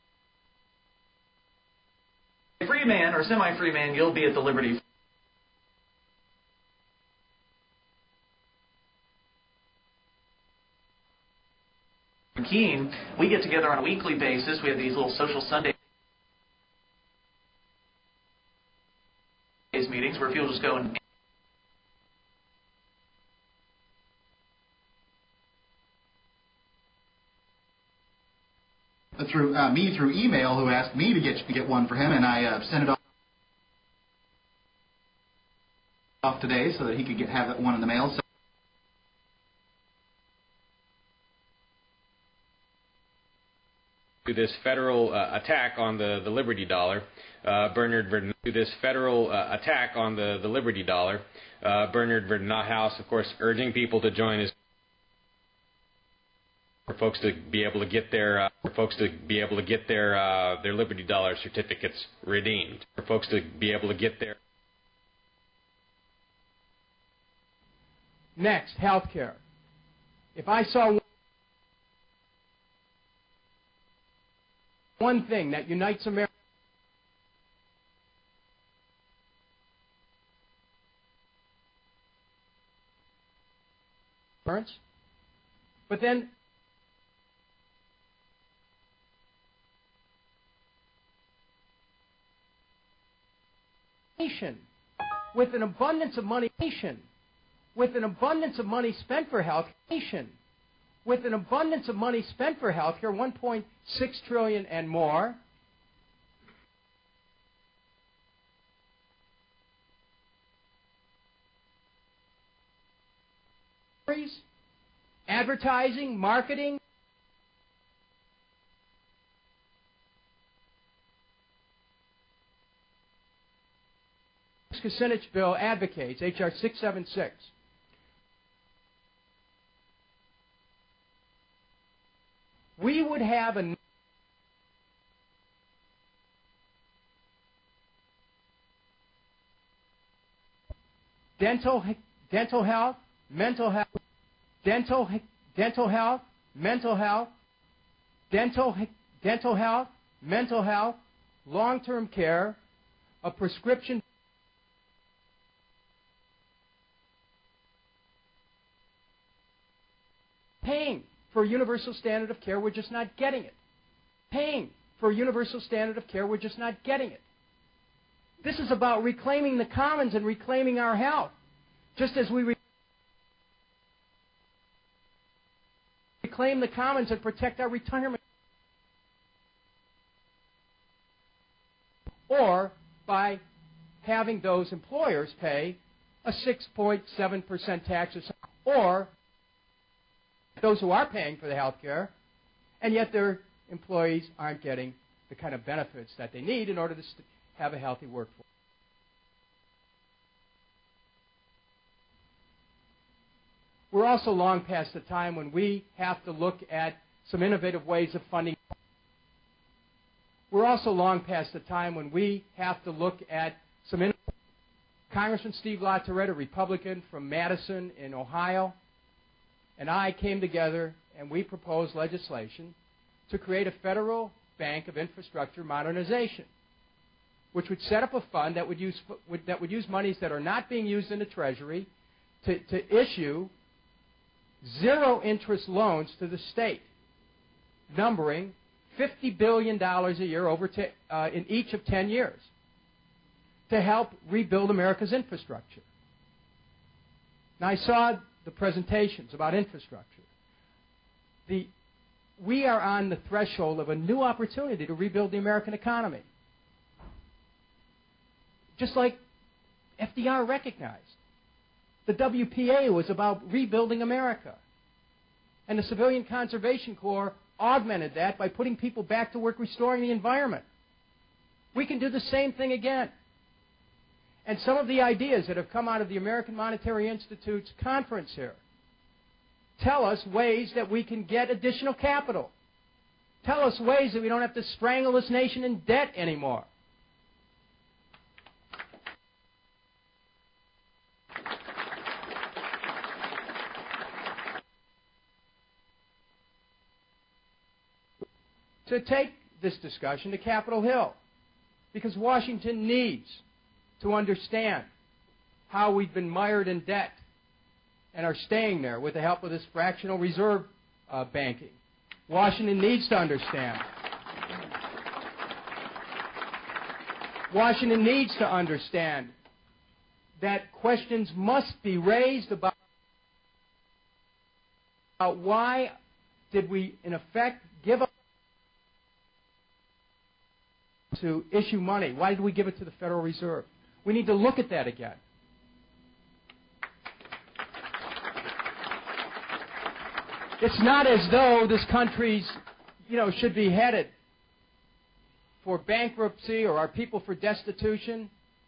free man or semi-free man, you'll be at the Liberty. Keene, we get together on a weekly basis. We have these little social Sundays meetings where people just go and through email, who asked me to get one for him, and I sent it off today so that he could have that one in the mail. So to this federal attack on the Liberty Dollar, Bernard Verdenhouse, of course, urging people to join his for folks to be able to get their their Liberty Dollar certificates redeemed. For folks to be able to get their Next, health care. If I saw one thing that unites America, but then with an abundance of money spent for health with an abundance of money spent for health care, 1.6 trillion and more. Advertising, marketing. Kucinich bill advocates, H.R. 676. We would have a dental health, mental health, dental health, mental health, dental health, mental health, long-term care, a prescription for a universal standard of care, we're just not getting it. Paying for a universal standard of care, we're just not getting it. This is about reclaiming the commons and reclaiming our health, just as we reclaim the commons and protect our retirement. Or by having those employers pay a 6.7% tax, or those who are paying for the health care, and yet their employees aren't getting the kind of benefits that they need in order to have a healthy workforce. We're also long past the time when we have to look at some innovative ways of funding. We're also long past the time when we have to look at some innovative. Congressman Steve LaTourette, a Republican from Madison in Ohio, and I came together and we proposed legislation to create a federal bank of infrastructure modernization, which would set up a fund that would use monies that are not being used in the Treasury to issue zero-interest loans to the state, numbering $50 billion a year in each of 10 years, to help rebuild America's infrastructure. Now, I saw the presentations about infrastructure. We are on the threshold of a new opportunity to rebuild the American economy. Just like FDR recognized. The WPA was about rebuilding America. And the Civilian Conservation Corps augmented that by putting people back to work restoring the environment. We can do the same thing again. And some of the ideas that have come out of the American Monetary Institute's conference here tell us ways that we can get additional capital. Tell us ways that we don't have to strangle this nation in debt anymore. To take this discussion to Capitol Hill, because Washington needs to understand how we've been mired in debt and are staying there with the help of this fractional reserve banking. Washington needs to understand. Washington needs to understand that questions must be raised about why did we, in effect, give up to issue money? Why did we give it to the Federal Reserve? We need to look at that again. It's not as though this country's, should be headed for bankruptcy or our people for destitution.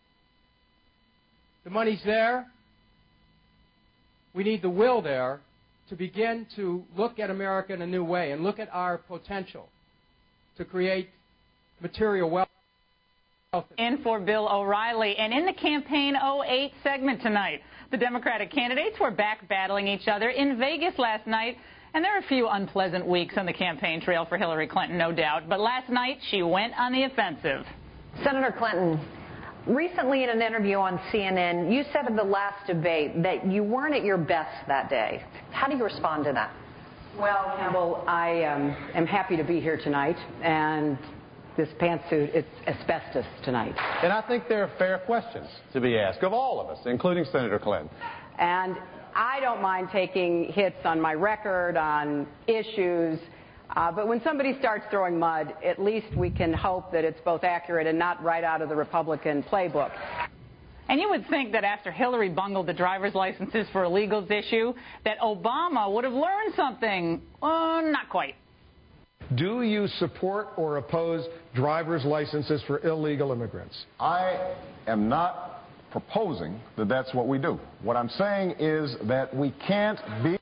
The money's there. We need the will there to begin to look at America in a new way and look at our potential to create material wealth. In for Bill O'Reilly. And in the Campaign 08 segment tonight, the Democratic candidates were back battling each other in Vegas last night. And there are a few unpleasant weeks on the campaign trail for Hillary Clinton, no doubt. But last night, she went on the offensive. Senator Clinton, recently in an interview on CNN, you said in the last debate that you weren't at your best that day. How do you respond to that? Well, Campbell, I am happy to be here tonight. And this pantsuit, it's asbestos tonight. And I think they're fair questions to be asked of all of us, including Senator Clinton. And I don't mind taking hits on my record, on issues, but when somebody starts throwing mud, at least we can hope that it's both accurate and not right out of the Republican playbook. And you would think that after Hillary bungled the driver's licenses for illegals issue, that Obama would have learned something. Not quite. Do you support or oppose driver's licenses for illegal immigrants? I am not proposing that that's what we do. What I'm saying is that we can't be...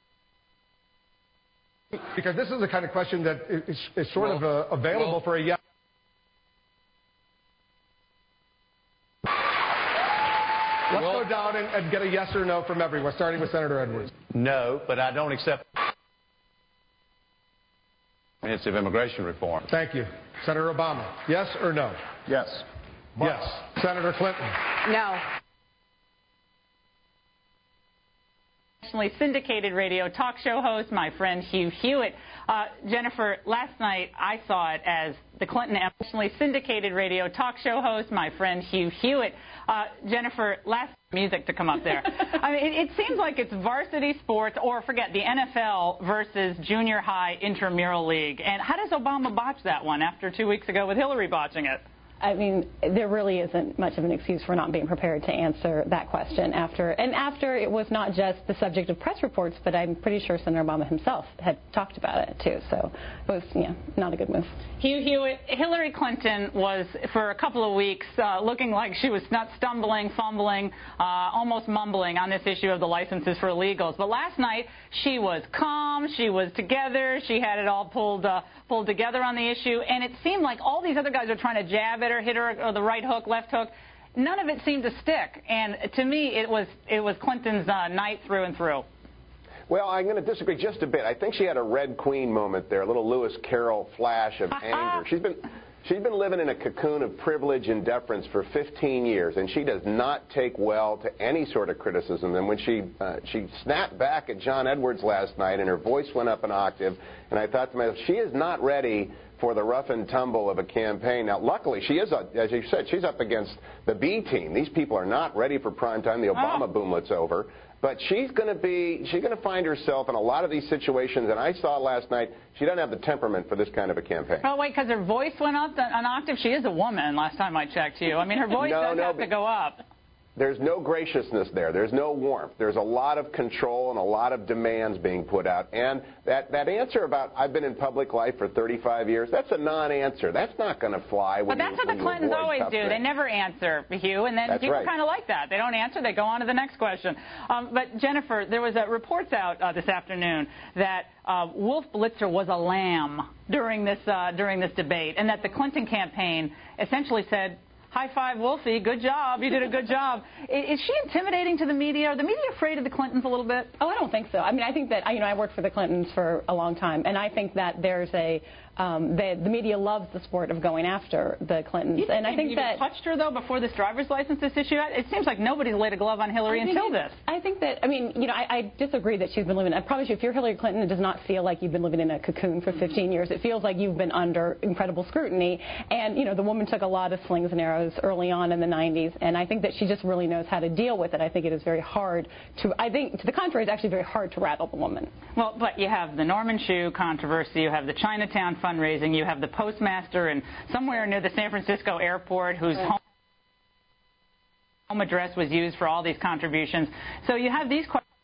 Because this is the kind of question that is sort of available for a yes. Let's go down and get a yes or no from everyone, starting with Senator Edwards. No, but I don't accept comprehensive immigration reform. Thank you. Senator Obama, yes or no? Yes. Yes. Senator Clinton? No. nationally syndicated radio talk show host, my friend Hugh Hewitt. Jennifer, last night I saw it as the Clinton nationally syndicated radio talk show host, my friend Hugh Hewitt. Jennifer, last music to come up there. I mean, it seems like it's varsity sports, or forget the NFL versus junior high intramural league. And how does Obama botch that one after 2 weeks ago with Hillary botching it? I mean, there really isn't much of an excuse for not being prepared to answer that question after it was not just the subject of press reports, but I'm pretty sure Senator Obama himself had talked about it too. So it was, not a good move. Hugh Hewitt, Hillary Clinton was for a couple of weeks looking like she was not stumbling, fumbling, almost mumbling on this issue of the licenses for illegals. But last night she was calm, she was together, she had it all pulled together on the issue, and it seemed like all these other guys were trying to jab at her, hit her or the right hook, left hook. None of it seemed to stick, and to me it was Clinton's night through and through. Well, I'm going to disagree just a bit. I think she had a Red Queen moment there, a little Lewis Carroll flash of anger. She's been living in a cocoon of privilege and deference for 15 years, and she does not take well to any sort of criticism. And when she snapped back at John Edwards last night and her voice went up an octave, and I thought to myself, she is not ready for the rough and tumble of a campaign. Now, luckily, she is, as you said, she's up against the B team. These people are not ready for prime time. The Obama boomlet's over. But she's going to find herself in a lot of these situations, and I saw last night she doesn't have the temperament for this kind of a campaign. Oh, wait, because her voice went up an octave? She is a woman, last time I checked you. I mean, her voice does have to go up. There's no graciousness there. There's no warmth. There's a lot of control and a lot of demands being put out. And that answer about I've been in public life for 35 years, that's a non-answer. That's not going to fly. But that's what the Clintons always do. They never answer, Hugh, and then people kind of like that. They don't answer. They go on to the next question. But, Jennifer, there was reports out this afternoon that Wolf Blitzer was a lamb during this debate, and that the Clinton campaign essentially said, high five, Wolfie. Good job. You did a good job. Is she intimidating to the media? Are the media afraid of the Clintons a little bit? Oh, I don't think so. I mean, I think that, I worked for the Clintons for a long time, and I think that there's the media loves the sport of going after the Clintons. And I think you that touched her, though, before this driver's license is issued. It seems like nobody's laid a glove on Hillary until this. I think that, I disagree that she's been living. I promise you, if you're Hillary Clinton, it does not feel like you've been living in a cocoon for 15 years. It feels like you've been under incredible scrutiny. And, the woman took a lot of slings and arrows early on in the 90s. And I think that she just really knows how to deal with it. I think it is very hard to, to the contrary, it's actually very hard to rattle the woman. Well, but you have the Norman Chu controversy. You have the Chinatown fundraising. You have the postmaster in somewhere near the San Francisco airport whose home address was used for all these contributions. So you have these questions.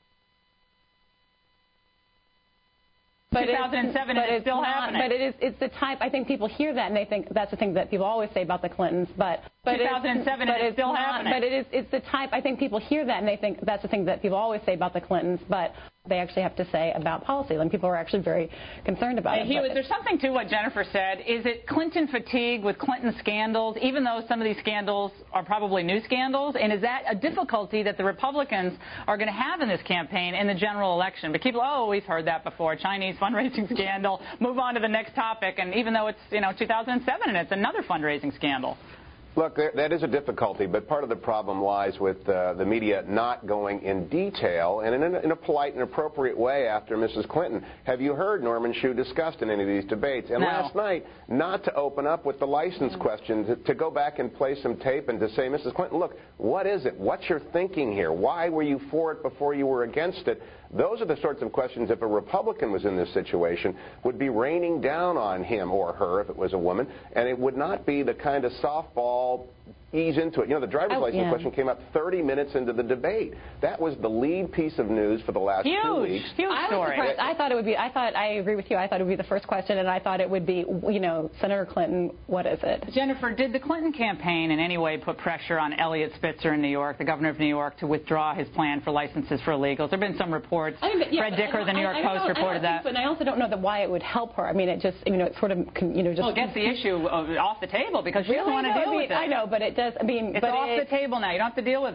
2007 and it's still happening. But it's the type, I think people hear that and they think that's the thing that people always say about the Clintons. But 2007 and it's still happening. But it's the type, I think people hear that and they think that's the thing that people always say about the Clintons. But they actually have to say about policy, and people are actually very concerned about it. Hugh, is there something to what Jennifer said? Is it Clinton fatigue with Clinton scandals, even though some of these scandals are probably new scandals? And is that a difficulty that the Republicans are going to have in this campaign in the general election? But people, we've heard that before, Chinese fundraising scandal, move on to the next topic, and even though it's 2007 and it's another fundraising scandal. Look, that is a difficulty, but part of the problem lies with the media not going in detail and in a polite and appropriate way after Mrs. Clinton. Have you heard Norman Chu discussed in any of these debates? And last night, not to open up with the license question, to go back and play some tape and to say, Mrs. Clinton, look, what is it? What's your thinking here? Why were you for it before you were against it? Those are the sorts of questions, if a Republican was in this situation, would be raining down on him or her if it was a woman, and it would not be the kind of softball ease into it. The driver's license question came up 30 minutes into the debate. That was the lead piece of news for the last 2 weeks. Huge story. I agree with you. I thought it would be the first question, and I thought it would be, Senator Clinton, what is it? Jennifer, did the Clinton campaign in any way put pressure on Eliot Spitzer in New York, the governor of New York, to withdraw his plan for licenses for illegals? There have been some reports. Fred Dicker, the New York Post, reported that. And I also don't know why it would help her. I mean, it just, it sort of, just... Well, it gets the issue off the table because she doesn't want to deal with it. I know, but it does. It's off the table now. You don't have to deal with it.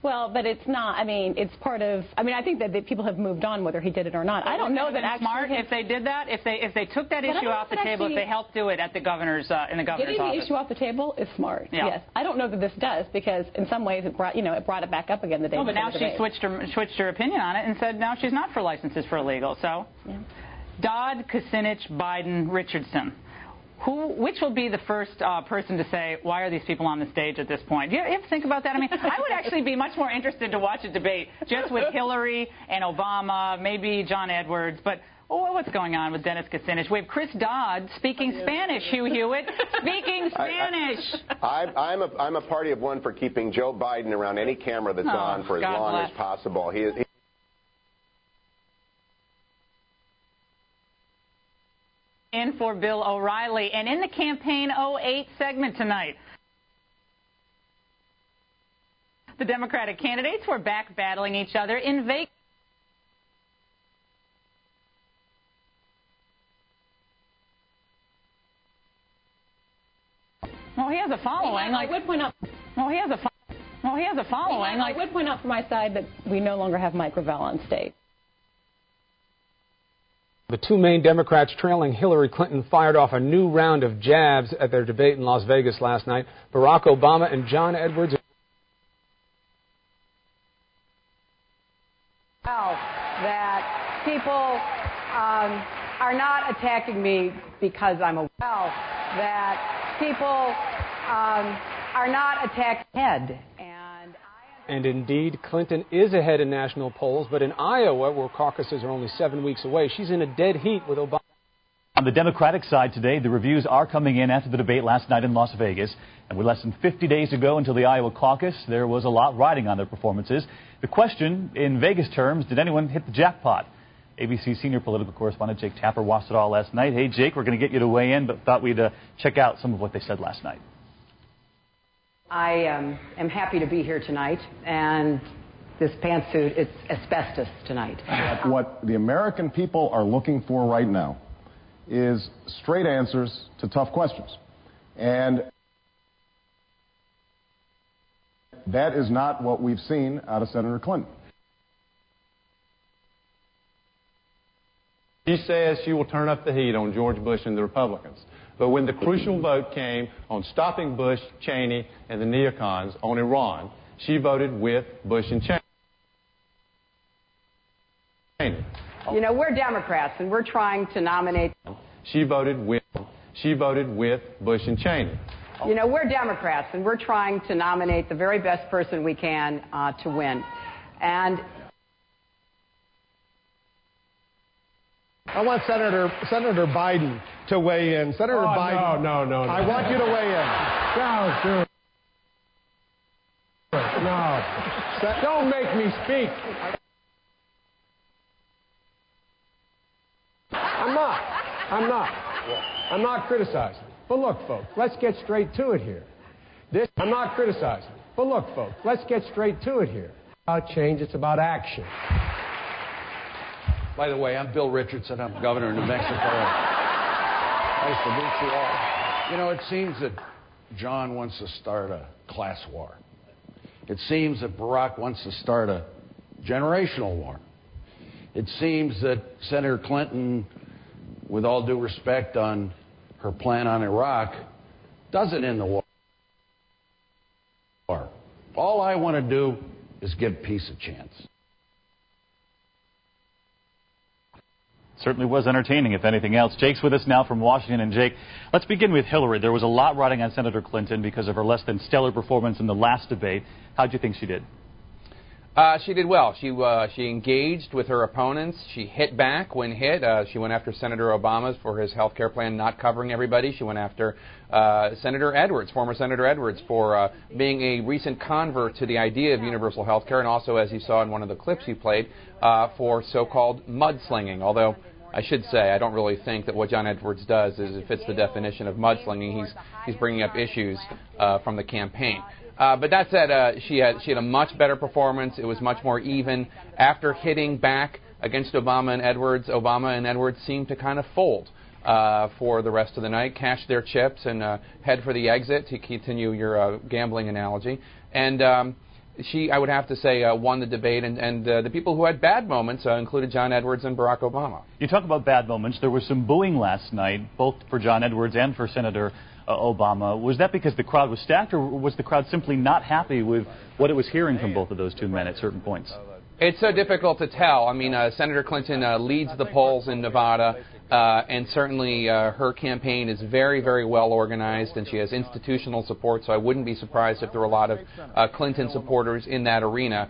Well, but it's not. I mean, it's part of. I mean, I think that people have moved on whether he did it or not. I don't know that actually smart if they did that. If they took that issue off the table, if they helped do it at the governor's in the governor's office. Getting the issue off the table is smart. Yeah. Yes. I don't know that this does because in some ways it brought it back up again the day. No, but now she switched her opinion on it and said now she's not for licenses for illegal. So, yeah. Dodd, Kucinich, Biden, Richardson. Which will be the first person to say, why are these people on the stage at this point? Do you ever think about that? I mean, I would actually be much more interested to watch a debate just with Hillary and Obama, maybe John Edwards, but what's going on with Dennis Kucinich? We have Chris Dodd speaking Spanish, Hugh Hewitt, speaking Spanish. I'm a party of one for keeping Joe Biden around any camera that's on for as long as possible. He in for Bill O'Reilly. And in the Campaign 08 segment tonight, the Democratic candidates were back battling each other in Vegas. Well, he has a following. I would point out. Well, he has a following. I would point out from my side that we no longer have Mike Gravel on stage. The two main Democrats trailing Hillary Clinton fired off a new round of jabs at their debate in Las Vegas last night. Barack Obama and John Edwards. That people are not attacking me because I'm a that people are not attacking head. And indeed, Clinton is ahead in national polls, but in Iowa, where caucuses are only 7 weeks away, she's in a dead heat with Obama. On the Democratic side today, the reviews are coming in after the debate last night in Las Vegas. And with less than 50 days to go until the Iowa caucus, there was a lot riding on their performances. The question, in Vegas terms, did anyone hit the jackpot? ABC senior political correspondent Jake Tapper watched it all last night. Hey, Jake, we're going to get you to weigh in, but thought we'd check out some of what they said last night. I am happy to be here tonight, and this pantsuit, it's asbestos tonight. What the American people are looking for right now is straight answers to tough questions. And that is not what we've seen out of Senator Clinton. She says she will turn up the heat on George Bush and the Republicans. But when the crucial vote came on stopping Bush, Cheney, and the neocons on Iran, she voted with Bush and Cheney. You know, we're Democrats, and we're trying to nominate. She voted with Bush and Cheney. You know, we're Democrats, and we're trying to nominate the very best person we can to win. And I want Senator Biden to weigh in. Senator Biden. No. I want you to weigh in. No. Don't make me speak. I'm not criticizing. But look, folks, let's get straight to it here. I'm not criticizing. But look, folks, let's get straight to it here. It's about change. It's about action. By the way, I'm Bill Richardson. I'm governor of New Mexico. Nice to meet you all. You know, it seems that John wants to start a class war. It seems that Barack wants to start a generational war. It seems that Senator Clinton, with all due respect on her plan on Iraq, doesn't end the war. All I want to do is give peace a chance. Certainly was entertaining, if anything else. Jake's with us now from Washington. And Jake, let's begin with Hillary. There was a lot riding on Senator Clinton because of her less than stellar performance in the last debate. How'd you think she did? She did well. She engaged with her opponents. She hit back when hit. She went after Senator Obama for his health care plan not covering everybody. She went after Senator Edwards, former Senator Edwards, for being a recent convert to the idea of universal health care, and also, as you saw in one of the clips you played, for so-called mudslinging. Although I should say I don't really think that what John Edwards does is it fits the definition of mudslinging. He's bringing up issues from the campaign. But that said, she had a much better performance. It was much more even. After hitting back against Obama and Edwards seemed to kind of fold for the rest of the night, cash their chips, and head for the exit, to continue your gambling analogy. And she, I would have to say, won the debate, and the people who had bad moments included John Edwards and Barack Obama. You talk about bad moments. There was some booing last night, both for John Edwards and for Senator Obama. Was that because the crowd was stacked, or was the crowd simply not happy with what it was hearing from both of those two men at certain points? It's so difficult to tell. I mean, Senator Clinton leads the polls in Nevada, and certainly her campaign is very, very well organized, and she has institutional support, so I wouldn't be surprised if there were a lot of Clinton supporters in that arena.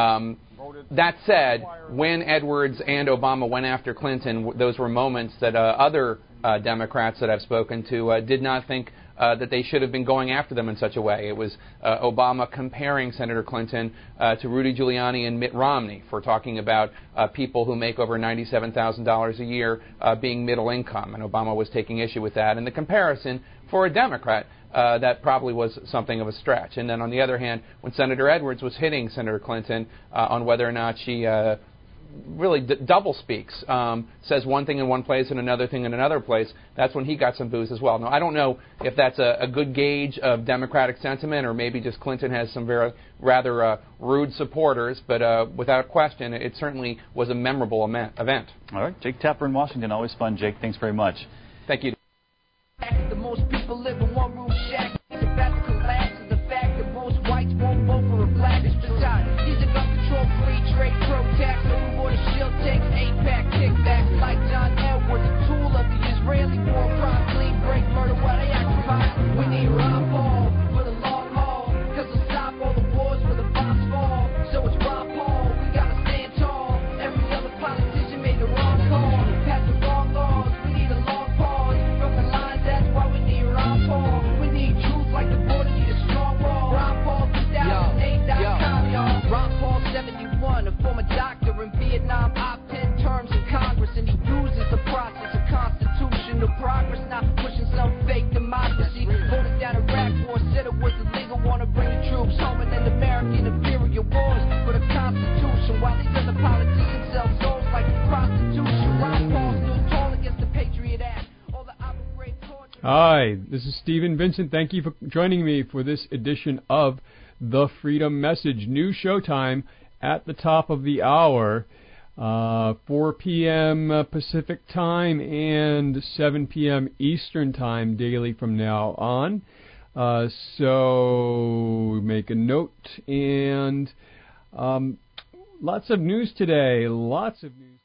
That said, when Edwards and Obama went after Clinton, those were moments that other Democrats that I've spoken to did not think that they should have been going after them in such a way. It was Obama comparing Senator Clinton to Rudy Giuliani and Mitt Romney for talking about people who make over $97,000 a year being middle income, and Obama was taking issue with that. And the comparison for a Democrat, that probably was something of a stretch. And then on the other hand, when Senator Edwards was hitting Senator Clinton on whether or not she really double speaks, says one thing in one place and another thing in another place, that's when he got some boos as well. Now, I don't know if that's a good gauge of Democratic sentiment, or maybe just Clinton has some rather rude supporters, but without question, it certainly was a memorable event. All right. Jake Tapper in Washington. Always fun, Jake. Thanks very much. Thank you. The most people live in one room shack. The best collapse is the fact that most whites won't vote for a black. Besides, these are gun control, free trade, pro-tax, open border shield takes, APAC, kickbacks like John Edwards, a tool of the Israeli war crime, clean break, murder while they occupy. We need Ron Paul for the long haul, cause we'll stop all the wars where the bombs fall. So it's Ron Paul, we gotta stand tall. Every other politician made the wrong call, passed the wrong laws, we need a long pause from the lines. That's why we need Ron Paul. We need truth like the border need a strong wall. Ron Paul 2008.com, y'all. Ron Paul 71, a former doctor in Vietnam, op-ed terms in Congress, and he uses the process of constitutional progress, not pushing some fake democracy. Voted down Iraq war, said it was illegal, wanna bring the troops home and end American imperial wars for the Constitution, while these other politicians sell souls like prostitution. Ron Paul stood tall against the Patriot Act. Hi, this is Stephen Vincent. Thank you for joining me for this edition of The Freedom Message. New showtime at the top of the hour, 4 p.m. Pacific Time and 7 p.m. Eastern Time daily from now on. So make a note. And lots of news today. Lots of news.